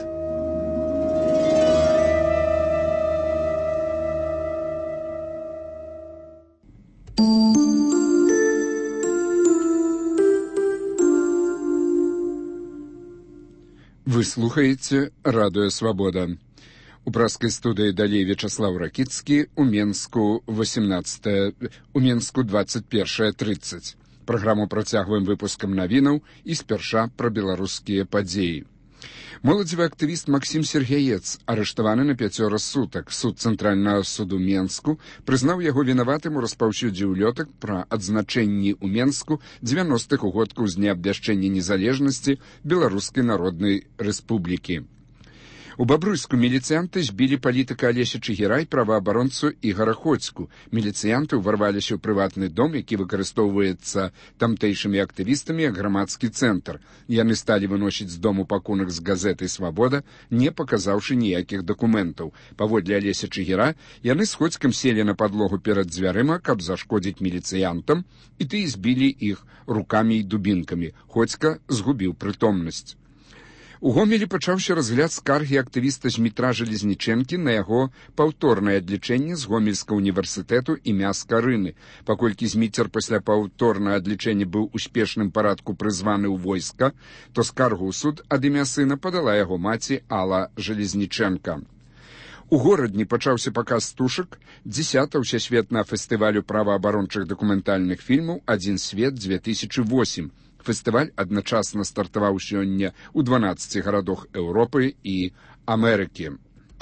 Вы слухаеце радыё «Свабода». У праскай студыі далей Вячаслаў Ракіцкі, у Менску восемнадцатае, у Менску двадцать першае тридцать. Праграму працягваем выпускам навінаў і спярша пра беларускія падзеі. Моладзевы актывіст Максім Сергеец арыштаваны на пяцёра сутак. Суд Цэнтральнага суду Менску прызнаў яго вінаватым у распаўсюдзе ўлётак пра адзначэнні ў Менску дзевяностых угодкаў з дня абвяшчэння незалежнасці Беларускай Народнай Рэспублікі. У Бабруйску міліцыянты збілі палітыка Алеся Чыгіра і праваабаронцу Ігара Ходзьку. Міліцыянты ўварваліся ў прыватны дом, які выкарыстоўваецца тамтэйшымі актывістамі як грамадскі цэнтр. Яны сталі выносіць з дому пакунак з газетай «Свабода», не паказаўшы ніякіх дакументаў. Паводле Алеся Чыгіра, яны з Ходзькам селі на падлогу перад дзвярыма, каб зашкодзіць міліцыянтам, і тыя збілі іх рукамі і дубінкамі. Ходзька згубіў прытомнасць. У Гомелі пачаўся разгляд скаргі актывіста Змітра Жалезнічэнкі на яго паўторнае адлічэнне з Гомельскага універсітэту імя Скарыны. Паколькі Зміцер пасля паўторнага адлічэння быў у спешным парадку прызваны ў войска, то скаргу ў суд ад імя сына падала яго маці Алла Жалезнічэнка. У горадні пачаўся паказ стужак дзесятага ўсесветнага фестывалю праваабарончых дакументальных фільмаў «Адзін свет две тысячи восемь». Фестываль адначасна стартаваў сёння ў дванаццаці гарадах Еўропы і Амерыкі.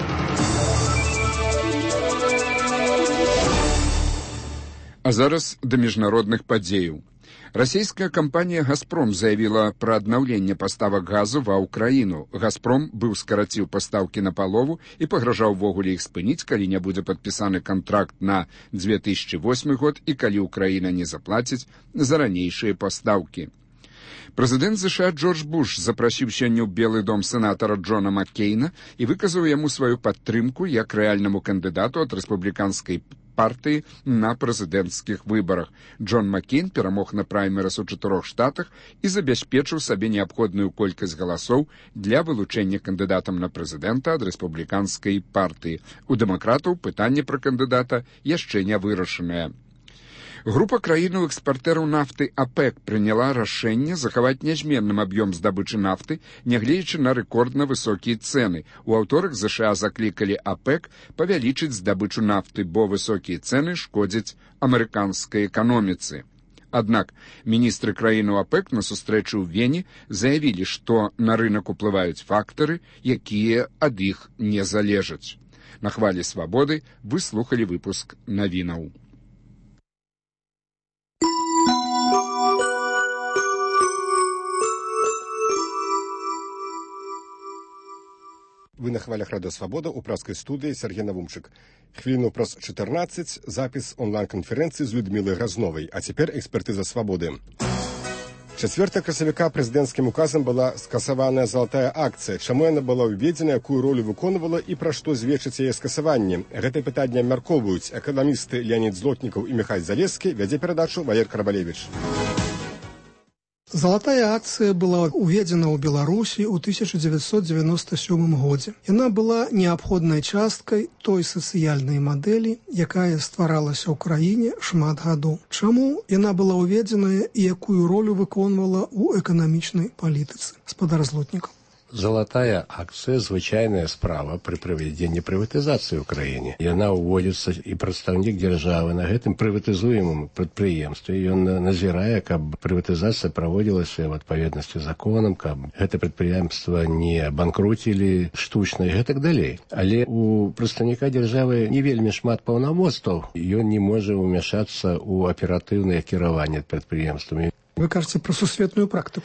А зараз да міжнародных падзеяў. Расійская кампанія «Газпром» заявіла пра аднаўленне паставак газу ва ўкраіну. «Газпром» быў скараціў пастаўкі на палову і пагражаў увогуле іх спыніць, калі не будзе падпісаны кантракт на две тысячи восьмы год і калі ўкраіна не заплаціць за ранейшыя пастаўкі. Прэзідэнт ЗША Джордж Буш запрасіў сёння ў Белы дом сенатара Джона Маккейна і выказаў яму сваю падтрымку як рэальнаму кандыдату ад рэспубліканскай партыі на прэзідэнцкіх выбарах. Джон Маккейн перамог на праймерыс у чатырох штатах і забяспечыў сабе неабходную колькасць галасоў для вылучэння кандыдатам на прэзідэнта ад рэспубліканскай партыі. У дэмакратаў пытанне пра кандыдата яшчэ не вырашанае. Група краінаў-экспартэраў нафты ОПЕК прыняла рашэнне захаваць нязменным аб'ём здабычы нафты, нягледзячы на рэкордна высокія цэны. У аўторак ЗША заклікалі ОПЕК павялічыць здабычу нафты, бо высокія цэны шкодзяць амерыканскай эканоміцы. Аднак міністры краінаў ОПЕК на сустрэчы ў Вене заявілі, што на рынак уплываюць фактары, якія ад іх не залежаць. На хвалі «Свабоды» вы слухалі выпуск навінаў. Вы на хвалях радыё «Свабода» у праскай студыі Сергей Навумчык. Хвіліну праз чатырнаццаць запіс онлайн-канферэнцыі з Людмілай Гразновай, а цяпер экспертыза «Свабоды». чацвёртага красавіка прэзідэнцкім указам была скасаваная залатая акцыя. Чаму яна была ўведзена, якую ролю выконвала і пра што зведчыць яе скасаванне? Гэтае пытанне абмяркоўваюць эканамісты Леонид Злотнікаў і Міхай Залескі. Вядзе перадачу Валер Карабалевіч. Залатая акцыя была уведзена ў Беларусі ў тысяча дзевяцьсот дзевяноста сёмым годзе. Яна была неабходнай часткай той сацыяльнай мадэлі, якая стваралася ў краіне шмат гадоў. Чаму яна была уведзеная і якую ролю выконвала ў эканамічнай палітыцы? Спадар Злотнікаў. Залатая акцыя звычайная справа пры правядзенні прыватызацыі ў краіне. Яна ўводзіцца і прадстаўнік дзяржавы на гэтым прыватызуемым прадпрыемстве. Ён назірае, каб прыватызацыя праводзілася ў адпаведнасці з законам, каб гэта прадпрыемства не банкруцілі штучна і гэтак далей. Але у прадстаўніка дзяржавы не вельмі шмат паўнамоцтваў. Ён не можа ўмяшацца ў аператыўнае кіраванне прадпрыемствамі. Вы кажаце пра сусветную практыку.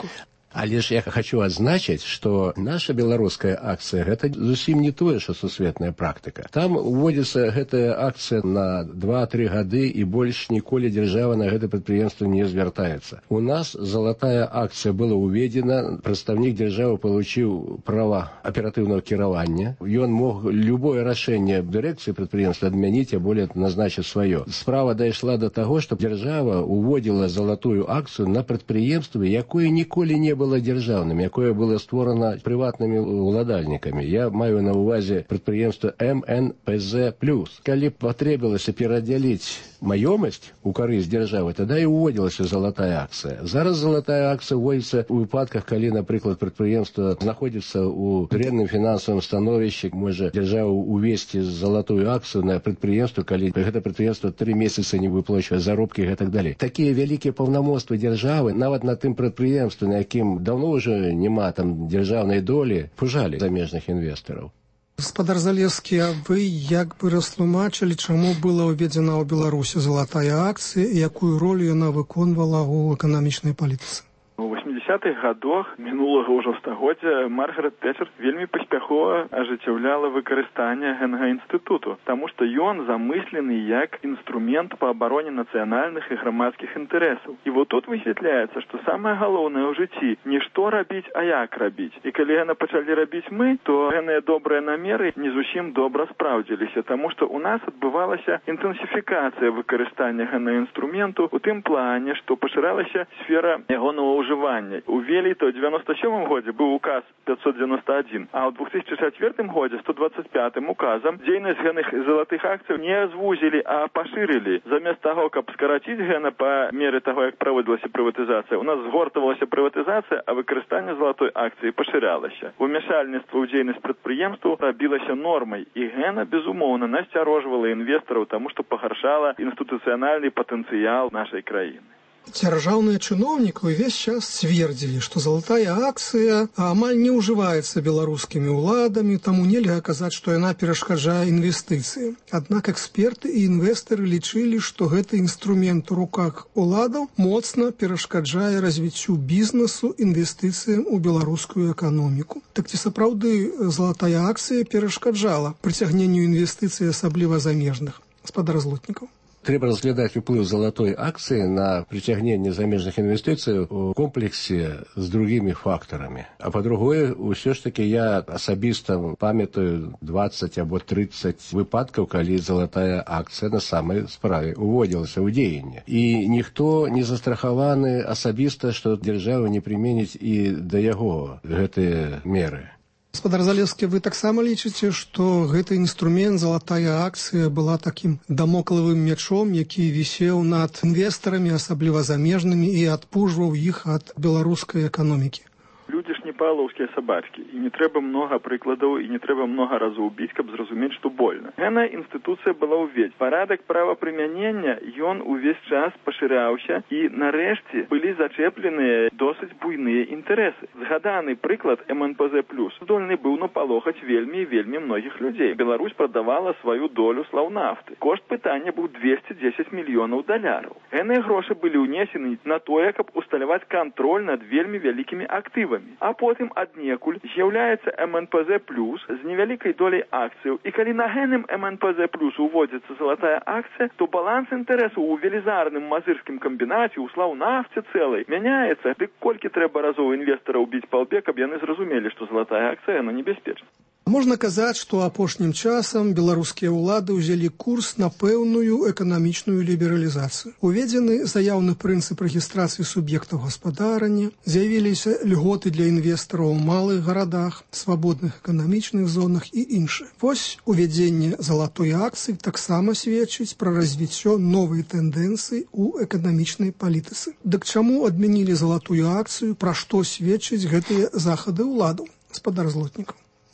Але ж я хочу адзначыць, што наша беларуская акцыя гэта зусім не тое, што сусветная практыка. Там уводзіцца гэтая акцыя на два-тры гады і больш ніколі дзяржава на гэта прадпрыемства не звяртаецца. У нас залатая акцыя была уведзена, прадстаўнік дзяржавы получыў права аператыўнага кіравання. Ён мог любое рашэнне дырэкцыі прадпрыемства адмяніць, а болей назначыць сваё. Справа дайшла до таго, што дзяржава уводзіла залатую акцыю на прадпрыемства, якое ніколі не было дзяржаўным, якое было створана прыватнымі уладальнікамі. Я маю на ўвазе прадпрыемства эм эн пэ зэ плюс. Калі патрэбілася перадзяліць маёмасць у карысць дзяржавы, тада і ўводзілася залатая акцыя. Зараз залатая акцыя ўводзіцца ў выпадках, калі, напрыклад, прадпрыемства знаходзіцца ў дрэнным фінансавым становішчы, можа дзяржава увесці залатую акцыю на прадпрыемства, калі гэта прадпрыемства тры месяцы не выплачвае заробкі і так далей. Такія вялікія паўнамоцтвы дзяржавы нават на тым прадпрыемстве, на якім давно ўжо няма там дзяржаўнай долі, пужалі замежных інвестараў. Гаспадар Залескі, а вы як бы растлумачылі, чаму была ўведзена ў Беларусі залатая акцыя і якую ролю яна выконвала ў эканамічнай палітыцы? У восьмідзясятых гадах мінулага ўжо стагоддзя Маргарет Тэчэр вельмі паспяхова ажыццяўляла выкарыстанне гэтага інстытуту, таму што ён замыслены як інструмент па абароне нацыянальных і грамадскіх інтарэсаў. І вот тут высвятляецца, што самае галоўнае ў жыцці не што рабіць, а як рабіць. І калі яна пачалі рабіць мы, то гэтыя добрыя намеры не зусім добра спраўдзіліся, таму што ў нас адбывалася інтэнсіфікацыя выкарыстання гэтага інструменту ў тым плане, што пашыралася сфера ягонага ўжывання. Увели то ў девяносто сёмым годзе быў указ пятьсот девяносто один, а ў две тысячи четвёртым годзе сто двадцать пятым указам дзейнасць гэтых залатых акцый не звузілі, а пашырылі. Замест таго, каб скараціць гэта па мере таго, як праводзілася прыватызацыя, у нас згортавалася прыватызацыя, а выкарыстанне залатой акцыі пашырялася. Умяшальніцтва ў дзейнасць прадпрыемстваў рабілася нормай, і гэта, безумоўна, насцярожвала інвестараў, таму што пагаршала інстытуцыянальны патэнцыял нашай краіны. Дзяржаўныя чыноўнікі ўвесь час сцвердзілі, што залатая акцыя амаль не ўжываецца беларускімі ўладамі, таму нельга казаць, што яна перашкаджае інвестыцыі. Аднак эксперты і інвестары лічылі, што гэты інструмент у руках уладаў моцна перашкаджае развіццю бізнесу, інвестыцыям у беларускую эканоміку. Так ці сапраўды залатая акцыя перашкаджала прыцягненню інвестыцый, асабліва замежных? Гаспадар Злотнікаў. Трэба разглядаць уплыў залатой акцыі на прыцягненне замежных інвестыцый у комплексе з другімі фактарамі. А па-другое, ўсё ж такі я асабіста памятаю двадцать або тридцать выпадкаў, калі залатая акцыя на самай справе уводзілася ў дзеянне. І ніхто не застрахаваны асабіста, што дзяржава не прыменіць і да яго гэтыя меры. Гаспадар Залескі, вы таксама лічыце, што гэты інструмент, залатая акцыя, была такім дамоклавым мячом, які вісеў над інвестарамі, асабліва замежнымі, і адпужваў іх ад беларускай эканомікі? Людзі ж не павлаўскія сабачкі, і не трэба многа прыкладаў, і не трэба многа разоў біць, каб зразумець, што больна. Гэтая інстытуцыя была ўведзена. Парадак правапрымянення, ён увесь час пашыряўся, і нарэшце былі зачэпленыя досыць буйныя інтарэсы. Згаданы прыклад эм эн пэ зэ плюс здольны быў напалохаць вельмі і вельмі многіх людзей. Беларусь прадавала сваю долю слаўнафты. Кошт пытання быў двести десять мільёнаў даляраў. Гэтыя грошы былі ўнесены на тое, каб усталяваць кантроль над вельмі вялікімі актывамі. А потым аднекуль з'яўляецца эм эн пэ зэ плюс з невялікай доляй акцыяў. І калі на гэтым эм эн пэ зэ плюс уводзіцца залатая акцыя, то баланс інтарэсаў у велізарным мазырскім камбінаце, у слаўнафце цэлай, мяняецца. Дык колькі трэба разоў інвестараў біць па лбе, каб яны зразумелі, што залатая акцыя, яна небяспечна. Можна казаць, што апошнім часам беларускія ўлады ўзялі курс на пэўную эканамічную лібералізацыю. Уведзены заяўны прынцып рэгістрацыі суб'ектаў гаспадарання, з'явіліся льготы для інвестараў у малых гарадах, свабодных эканамічных зонах і іншае. Вось увядзенне залатой акцыі таксама сведчыць пра развіццё новай тэндэнцыі ў эканамічнай палітыцы. Дык чаму адмянілі залатую акцыю, пра што сведчыць гэтыя захады ўладаў? Гаспадар Злотнікаў.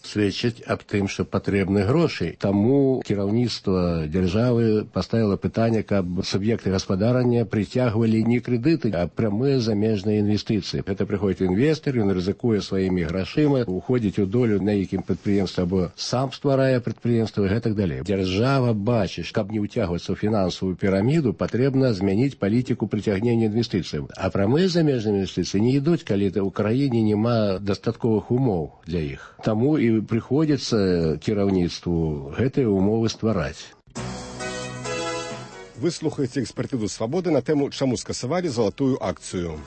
сведчыць аб тым, што патрэбны грошы. Таму кіраўніцтва дзяржавы паставіла пытанне, каб суб'екты гаспадарання прыцягвалі не крэдыты, а прямыя замежныя інвестыцыі. Гэта прыходзіць інвестар, ён рызыкуе сваімі грашыма, уходзіць у долю на якім прадпрыемства, або сам стварае прадпрыемства і гэтак далей. Дзяржава бачыць, каб не ўцягвацца ў фінансавую піраміду, патрэбна змяніць палітыку прыцягнення інвестыцыяў. А прамыя замежныя інвестыцыі не ідуць, калі ў краіне няма дастатковых умоў для іх. Таму і прыходзіцца кіраўніцтву гэтыя умовы ствараць. Вы слухаеце экспертызу «Свабоды» на тэму «Чаму скасавалі залатую акцыю».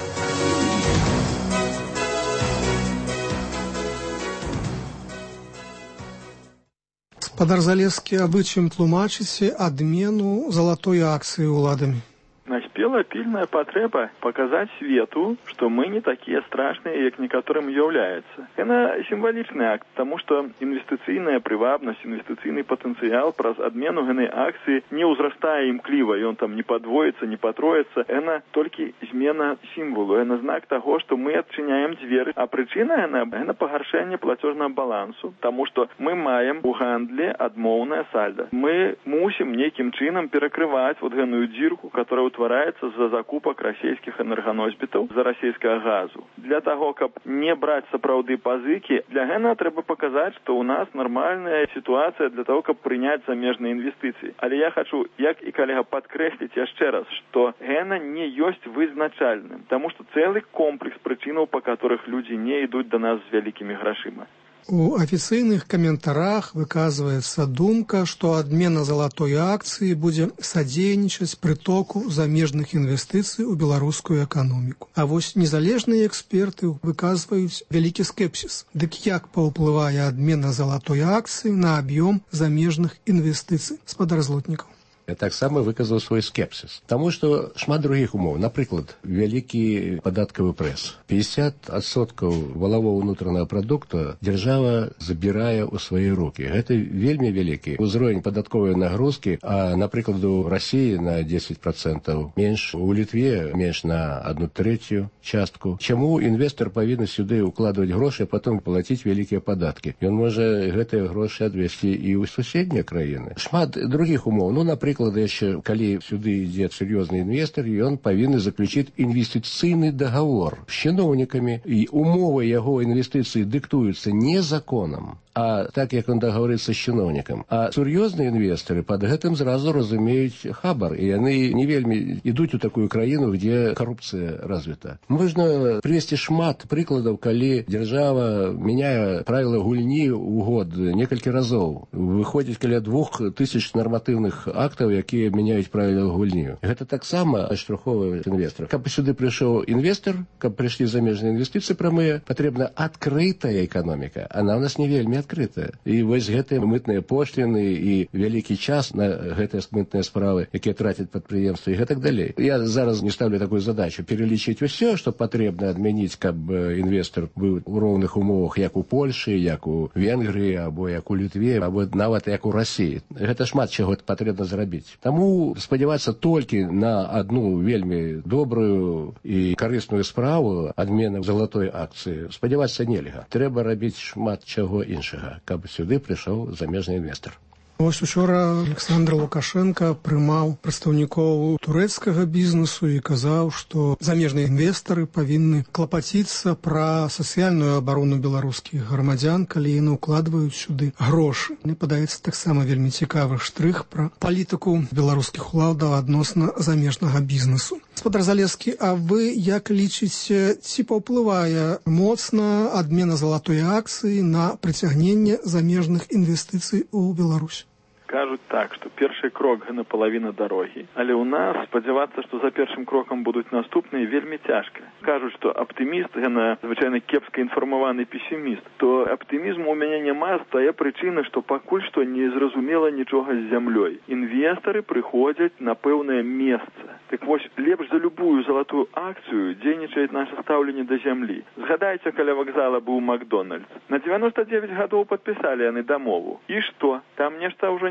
Спадар Залескі, а вы чым тлумачыце адмену залатой акцыі ўладамі? Наспела пільная патрэба паказаць свету, што мы не такія страшныя, як некаторым уяўляецца. Яна сімвалічны акт, таму што інвестыцыйная прывабнасць, інвестыцыйны патэнцыял праз адмену гэтай акцыі не ўзрастае імкліва, ён там не падвоіцца, не патроіцца. Яна толькі змена сімвалу, яна знак таго, што мы адчыняем дзверы. А прычына яна, яна пагаршэнне плацёжнага балансу, таму што мы маем у гандлі адмоўнае сальда. Мы мусім нейкім чынам перакрываць вот гэную дзірку, которая утвараецца за закупак расійскіх энерганосьбітаў за расійскага газу. Для таго, каб не браць сапраўды пазыкі, для гэна трэба паказаць, што ў нас нармальная сітуацыя для таго, каб прыняць замежныя інвестыцыі. Але я хачу, як і калега, падкрэсліць яшчэ раз, што гэна не ёсць вызначальным, таму што цэлы комплекс прычынаў, па которых людзі не ідуць да нас з вялікімі грашыма. У афіцыйных каментарах выказваецца думка, што адмена залатой акцыі будзе садзейнічаць прытоку замежных інвестыцый у беларускую эканоміку. А вось незалежныя эксперты выказваюць вялікі скепсіс. Дык як паўплывае адмена залатой акцыі на аб'ём замежных інвестыцый? Спадар Злотнікаў. Я таксама выказаў свой скепсіс. Таму што шмат другіх умоў. Напрыклад, вялікі падаткавы прэс. пятьдесят адсоткаў валавого ўнутранага прадукта дзяржава забірае ў свае рукі. Гэта вельмі вялікі ўзровень падатковай нагрузкі, а, напрыклад, у Расіі на дзесяць процентаў менш, у Літве менш на одну трэцюю частку. Чаму інвестор павінен сюды ўкладваць грошы, а потым плаціць вялікія падаткі? Ён можа гэтыя грошы адвесці і ў суседнія краіны. Шмат другіх умоў. Ну, напрыклад, яшчэ, калі сюды ідзе сур'ёзны інвестор, ён павінен заключыць інвестыцыйны дагавор з чыноўнікамі, і умовы яго інвестыцыі дыктуюцца не законам, а так, як он дагаворыцца з чыноўнікам. А сур'ёзныя інвестары пад гэтым зразу разумеюць хабар, і яны не вельмі ідуць у такую краіну, дзе карупцыя развіта. Можна прывесці шмат прыкладаў, калі дзяржава мяняе правілы гульні ў год некалькі разоў. Выходзіць каля двух тысяч нарматыўных актаў, якія мяняюць правілы гульні. Гэта таксама адштурхоўвае інвестора. Каб сюды прыйшоў інвестор, каб прыйшлі замежныя інвестыцыі прамыя, патрэбна адкрытая эканоміка. Она ў нас не вельмі адкрытая. І вось гэтыя мытныя пошліны і вялікі час на гэтыя мытныя справы, якія трацяць прадпрыемствы і гэтак далей. Я зараз не ставлю такую задачу пералічыць усё, што патрэбна адмяніць, каб інвестор быў у роўных умовах, як у Польшы, як у Венгрыі, або як у Літве, або нават як у Расіі. Гэта шмат чаго патрэбна зрабіць. Таму спадзявацца толькі на адну вельмі добрую і карысную справу, адмену залатой акцыі, спадзявацца нельга. Трэба рабіць шмат чаго іншага, каб сюды прыйшоў замежны інвестор. Вось учора Александр Лукашенко прымаў прадстаўнікоў турэцкага бізнесу і казаў, што замежныя інвестары павінны клапаціцца пра сацыяльную абарону беларускіх грамадзян, калі яны ўкладваюць сюды грошы. Мне падаецца таксама вельмі цікавы штрых пра палітыку беларускіх уладаў адносна замежнага бізнесу. Спадар Залескі, а вы як лічыце, ці паўплывае моцна адмена залатой акцыі на прыцягненне замежных інвестыцый у Беларусь? Кажуць так, што першы крок гэта палавіна дарогі, але ў нас спадзявацца, што за першым крокам будуць наступныя, вельмі цяжка. Кажуць, што аптыміст гэта звычайна кепска інфармаваны песіміст. То аптымізму ў мяне няма з тае прычыны, што пакуль што не зразумела нічога з зямлёй. Інвестары прыходзяць на пэўнае месца. Так вось, лепш за любую залатую акцыю дзейнічае наша стаўленне да зямлі. Згадайце, каля вакзала быў Макдональдс. На дзевяноста дзевяць гадоў падпісалі яны дамову. І што? Там нешта ўжо не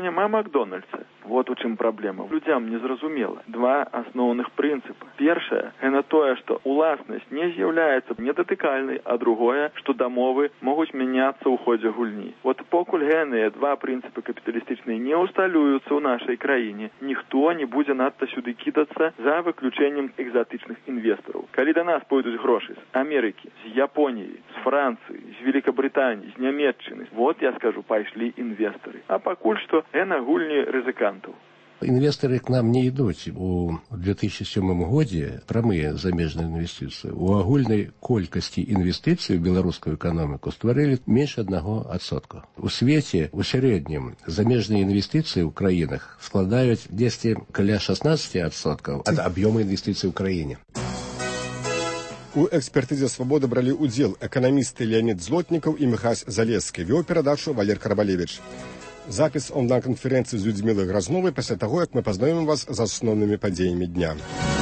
няма Макдональдса. Вот у чым праблема. Людзям незразумела. Два асноўных прынцыпа. Першае, гэта тое, што уласнасць не з'яўляецца недатыкальнай, а другое, што дамовы могуць мяняцца ў ходзе гульні. Вот покуль геныя два прынцыпы капіталістычныя не ўсталююцца ў нашай краіне, ніхто не будзе надта сюды кідацца за выключэннем экзатычных інвестараў. Калі да нас пойдуць грошы з Амерыкі, з Японіі, з Францыі, з Великабрытаніі, з Нямецчыны, вот я скажу, пайшлі інвестары. А пакуль што яна гульні рызыкантаў. Інвестары к нам не ідуць. У две тысячи сёмым годзе прамыя замежныя інвестыцыі у агульнай колькасці інвестыцый у беларускую эканоміку стварылі менш аднаго адсотка. У свеце у сярэднім замежныя інвестыцыі ў краінах складаюць дзесьці каля шестнадцать адсоткаў ад аб'ёму інвестыцый у краіне. У экспертызе «Свабода» бралі ўдзел эканамісты Леонид Злотнікаў і Міхась Залескі. Вёў перадачу Валер Карабалевіч. Запіс онлайн-канферэнцыі з Людмілай Гразновай пасля таго, як мы пазнаёмім вас з асноўнымі падзеямі дня.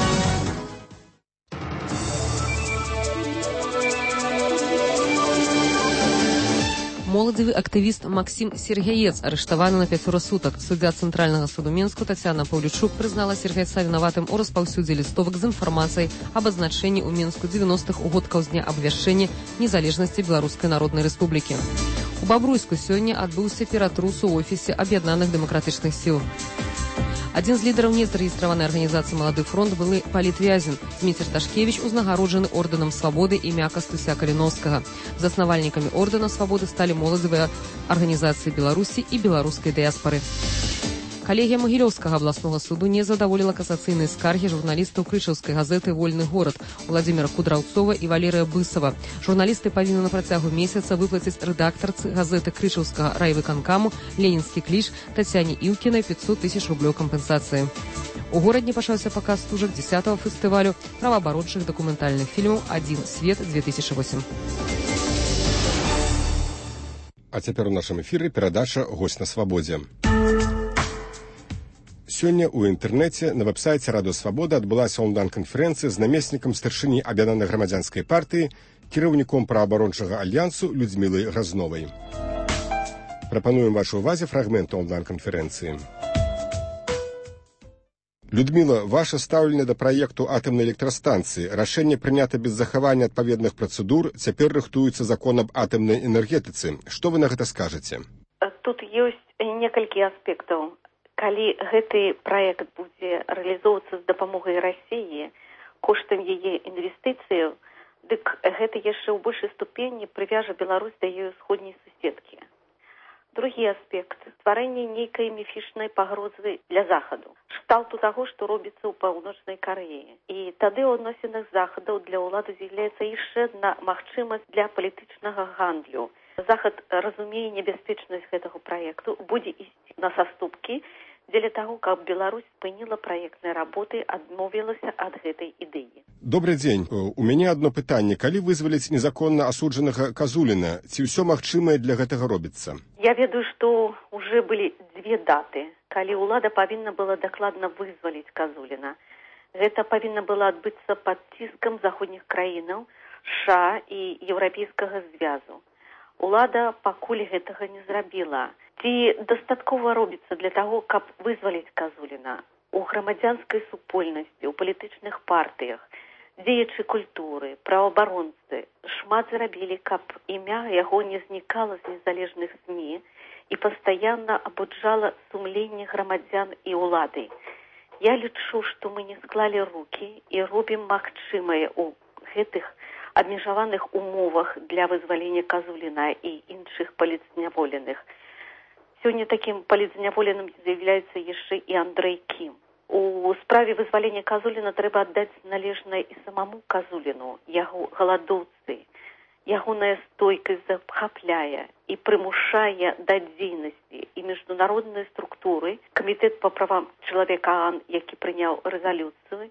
Моладзевы актывіст Максим Сергеец арыштаваны на пяцёра сутак. Суддзя Цэнтральнага суду Мінску Тацяна Паўлічук прызнала Сергеца вінаватым у распаўсюдзе лістовак з інфармацыяй аб азначэнні ў Мінску дзевяностых угодкаў з дня абвяшчэння незалежнасці Беларускай Народнай Рэспублікі. У Бабруйску сёння адбыўся ператрус у офісе Аб'яднаных дэмакратычных сіл. Адзін з лідараў незарэгістраванай арганізацыі «Малады фронт» былы палітвязень. Зміцер Ташкевіч узнагароджаны ордэнам свабоды імя Кастуся Каліновскага. Заснавальнікамі ордэна свабоды сталі моладзевыя арганізацыі Беларусі і беларускай дыяспары. Калегія Магілёўскага абласнога суду не задаволіла касацыйнай скаргі журналістаў крычаўскай газеты «Вольны горад» Владзіміра Кудраўцова і Валерыя Бысава. Журналісты павінны на працягу месяца выплаціць рэдактарцы газеты крычаўскага райвыканкаму «Ленінскі кліч» Тацяне Ілкінай пятьсот тысяч рублёў кампенсацыі. У горадні пачаўся паказ стужак дзесятого фестывалю праваабарончых дакументальных фільмаў «Адзін свет» две тысячи восемь. А цяпер у нашым эфіры перадача «Госць на свабодзе». Сёння ў інтэрнэце на вэб-сайце «Радыё Свабода» адбылася онлайн-канферэнцыя з намеснікам старшыні Аб'яднанай грамадзянскай партыі, кіраўніком праваабарончага альянсу Людмілай Гразновай. Прапануем вашай увазе фрагмент онлайн-канферэнцыі. Людмила, ваше стаўленне да праекту атамнай электрастанцыі. Рашэнне прынята без захавання адпаведных працэдур, цяпер рыхтуецца закон аб атамнай энергетыцы. Што вы на гэта скажаце? Тут ёсць некалькі аспектаў. Калі гэты праект будзе рэалізоўвацца з дапамогай Расіі, коштам яе інвестыцыяў, дык гэта яшчэ ў большай ступені прывяжа Беларусь да яе ўсходняй суседкі. Другі аспект – стварэнне нейкай міфічнай пагрозы для Захаду. Шталту таго, што робіцца ў Паўночнай Карэі. І тады ў адносінах Захадаў для ўлады з'яўляецца яшчэ адна магчымасць для палітычнага гандлю. Захад разумее небяспечнасць гэтага праекту, будзе ісці на саступкі дзеля таго, каб Беларусь спыніла праектнай работы, адмовілася ад гэтай ідэі. Добры дзень. У мяне адно пытанне. Калі вызваліць незаконна асуджанага Казуліна, ці ўсё магчымае для гэтага робіцца? Я ведаю, што ўжо былі дзве даты, калі ўлада павінна была дакладна вызваліць Казуліна. Гэта павінна было адбыцца пад ціскам заходніх краінаў, США і Еўрапейскага звязу. Улада пакуль гэтага не зрабіла. Ці дастаткова робіцца для таго, каб вызваліць Казуліна? У грамадзянскай супольнасці, у палітычных партыях, дзеячы культуры, праваабаронцы шмат зрабілі, каб імя яго не знікала з незалежных СМІ і пастаянна абуджала сумленне грамадзян і ўлады. Я лічу, што мы не склалі рукі і робім магчымае ў гэтых абмежаваных умовах для вызвалення Казуліна і іншых палітзняволеных. Сёння такім палітзняволеным з'яўляецца яшчэ і Андрэй Кім. У справе вызвалення Казуліна трэба аддаць належнае і самому Казуліну, яго галадоўцы. Ягоная стойкасць захапляе і прымушае да дзейнасці і міжнародныя структуры, камітэт па правам чалавека, які прыняў рэзалюцыю,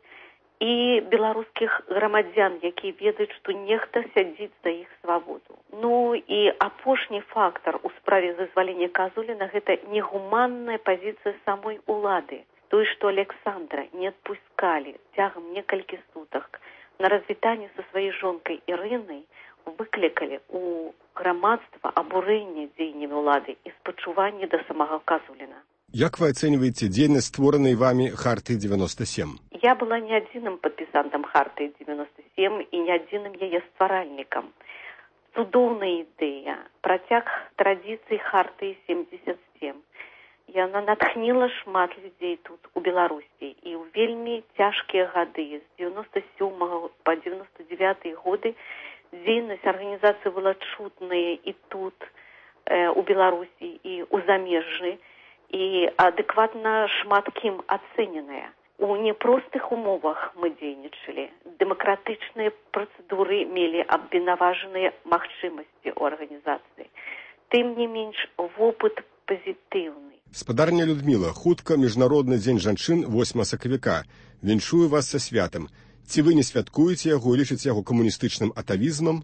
і беларускіх грамадзян, якія ведаюць, што нехта сядзіць за іх свабоду. Ну і апошні фактар у справе вызвалення Казуліна – гэта негуманная пазіцыя самой улады. Тое, што Александра не адпускалі цягам некалькі сутак на развітанне са сваёй жонкай Ірынай, выклікалі у грамадства абурэнне дзеяннямі ўлады і спачуванне да самага Казуліна. Як вы ацэньваеце дзейнасць створанай вамі Харты девяносто семь? Я была не адзіным падпісантам Харты девяносто семь і не адзіным яе стваральнікам. Цудоўная ідэя, працяг традыцый Харты семьдесят семь. Яна натхніла шмат людзей тут, у Беларусі. І ў вельмі цяжкія гады, з девяносто сёмага па девяносто девятый годы, дзейнасць арганізацыі была чутная і тут, э, у Беларусі, і ў замежжы, і адэкватна шмат кім ацэненая. У непростых умовах мы дзейнічалі. Дэмакратычныя працэдуры мелі абвінаважаныя магчымасці ў арганізацыі. Тым не менш, вопыт пазітыўны. Спадарня Людміла, хутка міжнародны дзень жанчын восьмага сакавіка. Віншую вас са святам. Ці вы не святкуеце яго і лічыце яго камуністычным атавізмам?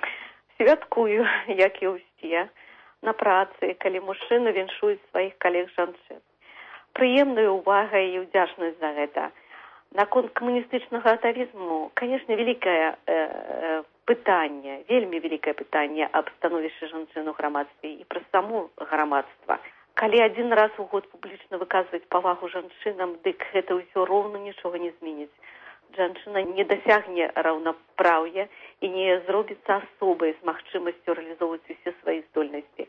Святкую, як і ўсе. На працы, калі мужчыны віншуюць сваіх калег-жанчын. Прыемная ўвага і ўдзячнасць за гэта. Наконт камуністычнага атавізму, канешне, вялікае э, пытанне, вельмі вялікае пытанне аб становішчы жанчын у грамадстве і пра саму грамадства. Калі адзін раз у год публічна выказваць павагу жанчынам, дык гэта ўсё роўна нічога не зменіць. Жанчына не дасягне раўнапраўя і не зробіцца асобай з магчымасцю рэалізоўваць усе свае здольнасці.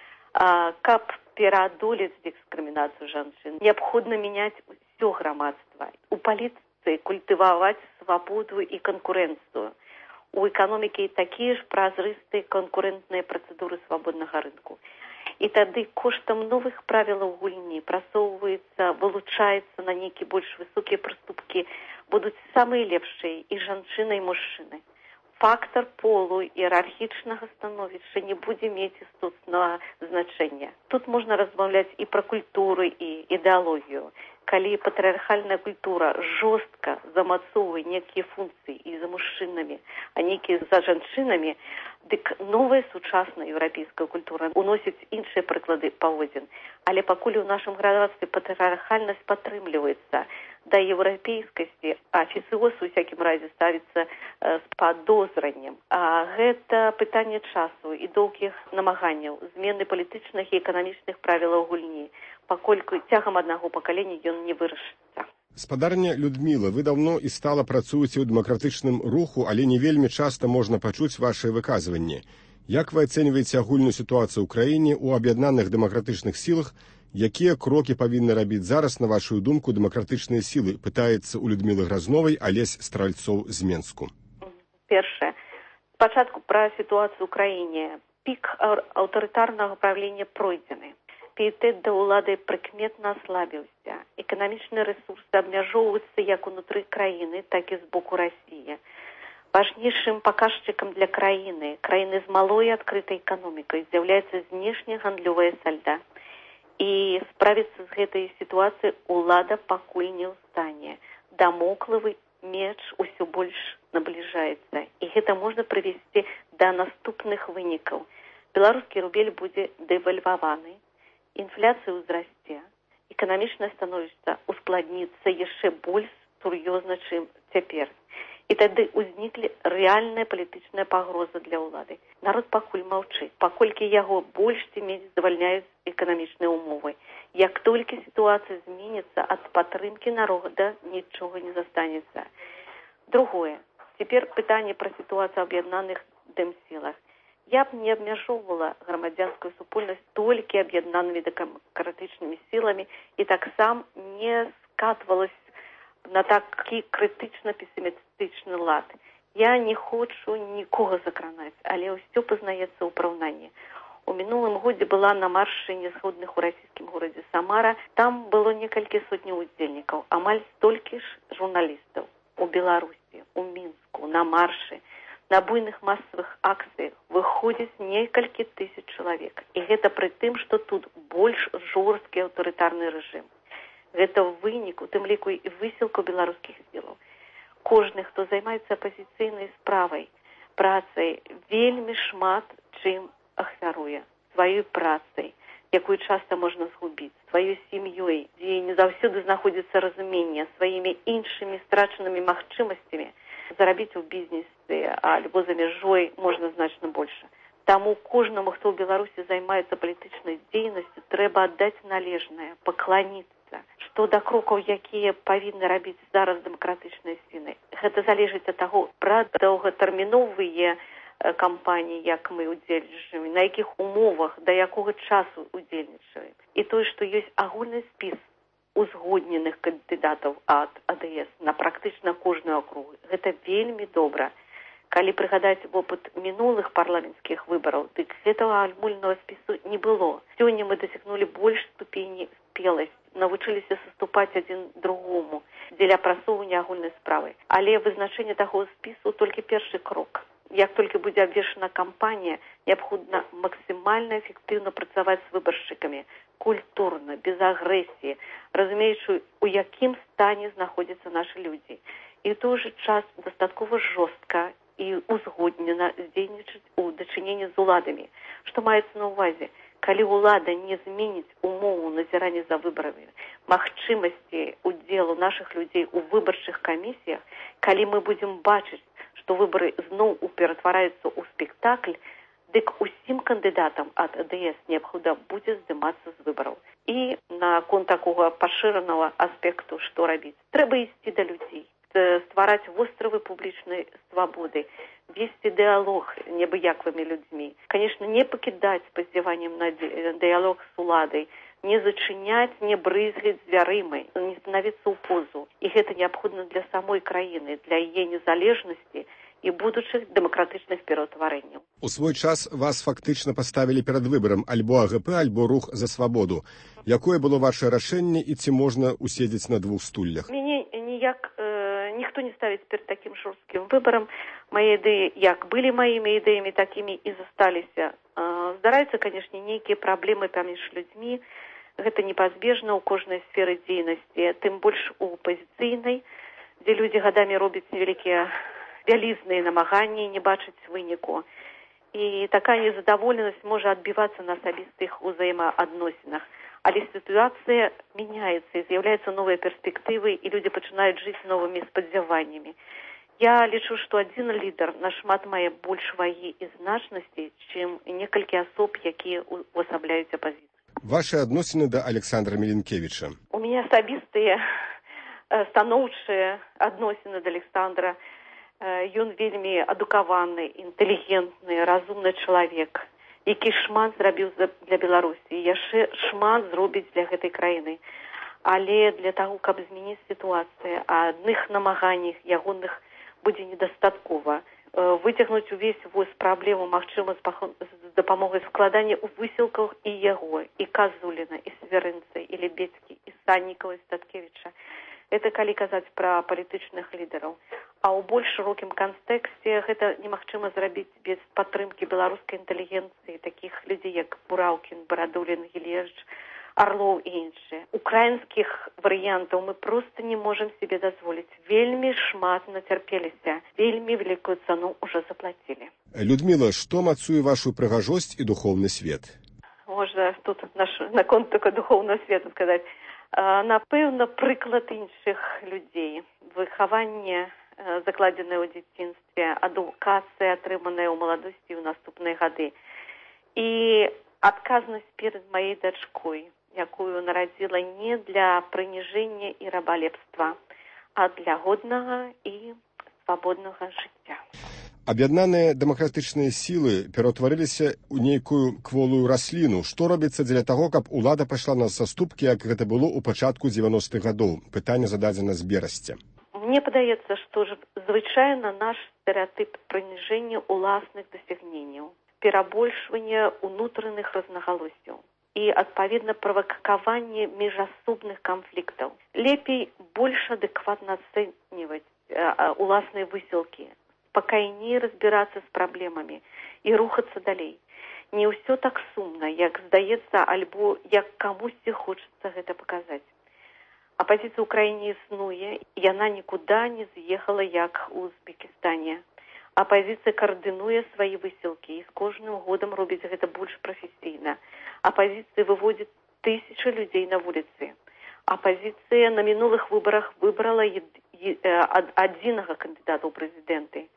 А, каб пераадолець дыскрымінацыю жанчын, неабходна мяняць усё грамадства. У палітыцы культываваць свабоду і канкурэнцыю. У эканомікі такія ж празрыстыя канкурэнтныя працэдуры свабоднага рынку. І тады коштам новых правілаў гульні прасоўваецца, вылучаецца на нейкі больш высокія прыступкі, будуць самыя лепшыя і жанчыны, і мужчыны. Фактор полу іерархічнага становішча не будзе мець істотнага значэння. Тут можна размаўляць і пра культуру, і ідэалогію. Калі патрыархальная культура жорстка замацоўвае некія функцыі і за мужчынамі, а некія за жанчынамі, дык новая сучасная еўрапейская культура уносіць іншыя прыклады паводзін. Але пакуль у нашым грамадстве патрыархальнасць падтрымліваецца да еўрапейскасці, а афіцыоз у всякім разе ставіцца э, з падозраннем. А гэта пытанне часу і доўгіх намаганняў, змены палітычных і эканамічных правілаў гульні, паколькі цягам аднаго пакалення ён не вырашыцца. Спадарня Людміла, вы даўно і стала працуеце ў дэмакратычным руху, але не вельмі часта можна пачуць вашыя выказванні. Як вы ацэньваеце агульную сітуацыю ў краіне ў аб'яднаных дэмакратычных сілах? Якія крокі павінны рабіць зараз, на вашу думку, дэмакратычныя сілы? Пытаецца ў Людмілы Гразновай Алесь Стральцоў з Менску. Першае. Спачатку пра сітуацыю ў краіне. Пік аўтарытарнага правлення пройдзены. Піетэт да ўлады прыкметна аслабіўся. Эканамічныя рэсурсы абмяжоўваюцца як унутры краіны, так і з боку Расіі. Важнейшым паказчыкам для краіны, краіны з малой адкрытай эканомікай, з'яўляецца знешнегандлёвая сальда. І справіцца з гэтай сітуацыяй улада пакуль не ў стане. Дамоклавы меч усё больш набліжаецца. І гэта можна прывесці да наступных вынікаў. Беларускі рубель будзе дэвальваваны, інфляцыя ўзрасце, эканамічнае становішча ускладніцца яшчэ больш сур'ёзна, чым цяпер. І тады ўзніклі рэальная палітычная пагроза для ўлады. Народ пакуль маўчыць, паколькі яго больш ці менш задавальняюць эканамічныя ўмовы. Як толькі сітуацыя зменіцца, ад падтрымкі народа нічога не застанецца. Другое. Цяпер пытанне пра сітуацыю аб'яднаных дэмсілах. Я б не абмяжоўвала грамадзянскую супольнасць толькі аб'яднанымі дэмакратычнымі сіламі і таксама не скатвалась на такі крытычна-песімістычны лад. Я не хочу нікога закранаць, але ўсё пазнаецца ў параўнанні. У мінулым годзе была на маршы нязгодных у расійскім горадзе Самара. Там было некалькі сотняў удзельнікаў, амаль столькі ж журналістаў. У Беларусі, у Мінску, на маршы, на буйных масавых акцыях выходзіць некалькі тысяч чалавек. І гэта пры тым, што тут больш жорсткі аўтарытарны рэжым. Гэта вынік, у тым ліку і высілку беларускіх сілаў. Кожны, хто займаецца апазіцыйнай справай, працай, вельмі шмат чым ахвяруе сваёй працай, якую часта можна згубіць, сваёй сям'ёй, дзе не заўсёды знаходзіцца разуменне, сваімі іншымі страчанымі магчымасцямі. Зарабіць у бізнесе альбо за мяжой можна значна больш. Таму кожнаму, хто ў Беларусі займаецца палітычнай дзейнасцю, трэба аддаць належнае, пакланіцца. Што да крокаў, якія павінны рабіць зараз дэмакратычныя сілы, гэта залежыць ад таго, пра доўгатэрміновыя кампаніі, як мы удзельнічаем, на якіх умовах, да якога часу удзельнічаем. І тое, што ёсць агульны спіс узгодненых кандыдатаў ад АДС на практычна кожную акругу. Гэта вельмі добра. Калі прыгадаць вопыт мінулых парламенцкіх выбараў, дык гэтага агульнага спісу не было. Сёння мы дасягнулі больш ступені спеласці, навучыліся саступаць адзін другому дзеля прасоўвання агульнай справы. Але вызначэнне таго спісу толькі першы крок. Як толькі будзе абвешчана кампанія, неабходна максімальна эфектыўна працаваць з выбаршчыкамі, культурна, без агрэсіі, разумеючы, у якім стане знаходзяцца нашы людзі. І ў той жа час дастаткова жорстка і узгоднена здзейнічаць у дачыненні з уладамі. Што маецца на ўвазе? Калі ўлада не зменіць умову назірання за выбарамі, магчымасці удзелу нашых людзей у выбарчых камісіях, калі мы будзем бачыць, што выбары зноў ператвараюцца ў спектакль, дык усім кандыдатам ад АДС неабходна будзе здымацца з выбараў. І наконт такога пашыранага аспекту, што рабіць? Трэба ісці да людзей, ствараць востравы публічнай свабоды, весці дыялог з неабыякавымі людзьмі. Канешне, не пакідаць спадзяваннем на дыялог з уладай, не зачыняць, не брызгаць дзвярымі, не становіцца ў позу. І гэта неабходна для самой краіны, для яе незалежнасці і будучых дэмакратычных пераўтварэнняў. У свой час вас фактычна паставілі перад выбарам альбо АГП, альбо рух за свабоду. Якое было ваше рашэнне і ці можна уседзець на двух стульях? Мяне ніяк э, ніхто не ставіць перад такім жорсткім выбарам. Мае ідэі як былі маімі ідэямі, такімі і засталіся. Э, здараюцца, канешне, нейкія праблемы паміж людзьмі. Гэта непазбежна ў кожнай сферы дзейнасці, тым больш у пазіцыйнай, дзе людзі гадамі робяць невялікія вялізныя намаганні, не бачаць выніку. І такая незадаволенасць можа адбівацца на асабістых узаемаадносінах. Але сітуацыя мяняецца і з'яўляюцца новыя перспектывы, і людзі пачынаюць жыць новымі спадзяваннямі. Я лічу, што адзін лідар нашмат мае больш вагі і значнасці, чым некалькі асоб, якія увасабляюць апазіцыю. Ваши адносіны да Александра Меленкевича? У меня асабістыя станоўчыя адносіны да Александра. Ён вельмі адукаваны, інтэлігентны, разумны чалавек, які шмат зрабіў для Беларусі, яшчэ шмат зробіць для гэтай краіны. Але для таго, каб змяніць сітуацыю, а адных намаганнях ягоных будзе недастаткова. Выцягнуць увесь воз праблему магчыма з дапамогай складання ў высілках і яго, і Казуліна, і Сверынца, і Лебедзькі, і Саннікава, і Статкевіча. Это калі казаць пра палітычных лідараў. А ў больш шырокім кантэксце гэта немагчыма зрабіць без падтрымкі беларускай інтэлігенцыі, такіх людзей, як Бураўкін, Барадулін, Гілевіч, Орлоў і іншыя. Украінскіх варыянтаў мы проста не можам себе дазволіць. Вельмі шмат нацярпеліся, вельмі вялікую цану ўжо заплацілі. Людміла, што мацуе вашу прыгажосць і духоўны свет? Можна тут наш, наконт только духоўного свету сказаць. Напэўна, прыклад іншых людзей. Выхаванне, закладзенае ў дзяцінстве, адукацыя, атрыманая ў маладосці і ў наступныя гады. І адказнасць перад маёй дачкой, якую нарадзіла не для прыніжэння і рабалепства, а для годнага і свабоднага жыцця. Аб'яднаныя дэмакратычныя сілы пераўтварыліся ў нейкую кволую расліну. Што робіцца дзеля таго, каб улада пайшла на саступкі, як гэта было ў пачатку дзевяностых гадоў? Пытанне зададзена з берасця. Мне падаецца, што ж звычайна наш стэрэатып прыніжэння ўласных дасягненняў, перабольшвання ўнутраных рознагалоссяў і, адпаведна, правакаванне міжасобных канфліктаў. Лепей больш адэкватна ацэньваць уласныя высілкі, спакайней разбірацца з праблемамі і рухацца далей. Не ўсё так сумна, як здаецца, альбо як камусьці хочацца гэта паказаць. Апазіцыя ў краіне існуе, яна нікуды не з'ехала, як у Узбекістане. Апазіцыя каардынуе свае высілкі і з кожным годам робіць гэта больш прафесійна. Апазіцыя выводзіць тысячы людзей на вуліцы. Апазіцыя на мінулых выбарах выбрала адзінага кандыдата ў прэзідэнты.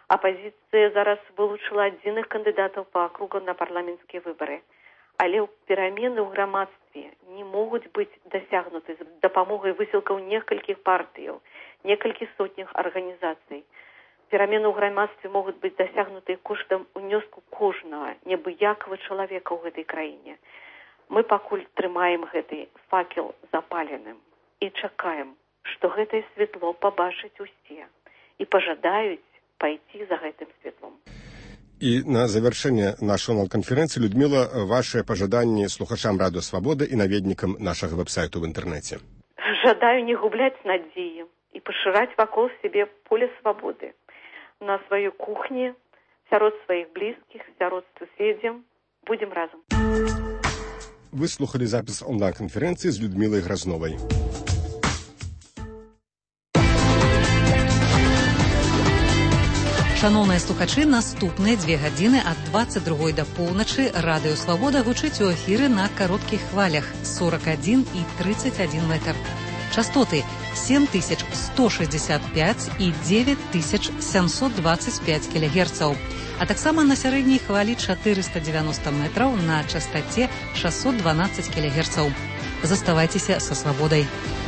Апазіцыя зараз вылучыла адзіных кандыдатаў па акругам на парламенцкія выбары. Але перамены ў грамадстве не могуць быць дасягнуты з дапамогай высілкаў некалькіх партыяў, некалькіх сотнях арганізацый. Перамены ў грамадстве могуць быць дасягнуты коштам унёску кожнага неабыякавага чалавека ў гэтай краіне. Мы пакуль трымаем гэты факел запаленым і чакаем, што гэтае святло пабачаць усе і пажадаюць пайти за гэтым светлом. І на завершэнне нашай онлайн-канферэнцыі, Людміла, вашыя пажаданні слухачам Радыё Свабода і наведнікам нашага вэб-сайту ў інтэрнэце. Жадаю не губляць надзеі і пашыраць вакол сябе поле свабоды на сваёй кухні, сярод сваіх блізкіх, сярод суседзяў. Будзем разам. Вы слухалі запіс онлайн-канферэнцыі з Людмілай Гразновай. Шановныя слухачы, наступныя дзве гадзіны ад дваццаць другой да поўначы Радыё Свабода гучыць у эфіры на кароткіх хвалях сорок адзін і тридцать один метр. Частоты сем тысяч сто шестьдесят пять і девять тысяч семьсот двадцать пять кілогерцаў, а таксама на сярэдняй хвалі чатырыста дзевяносто метраў на частоце шестьсот двенадцать кілогерцаў. Заставайцеся са свабодай.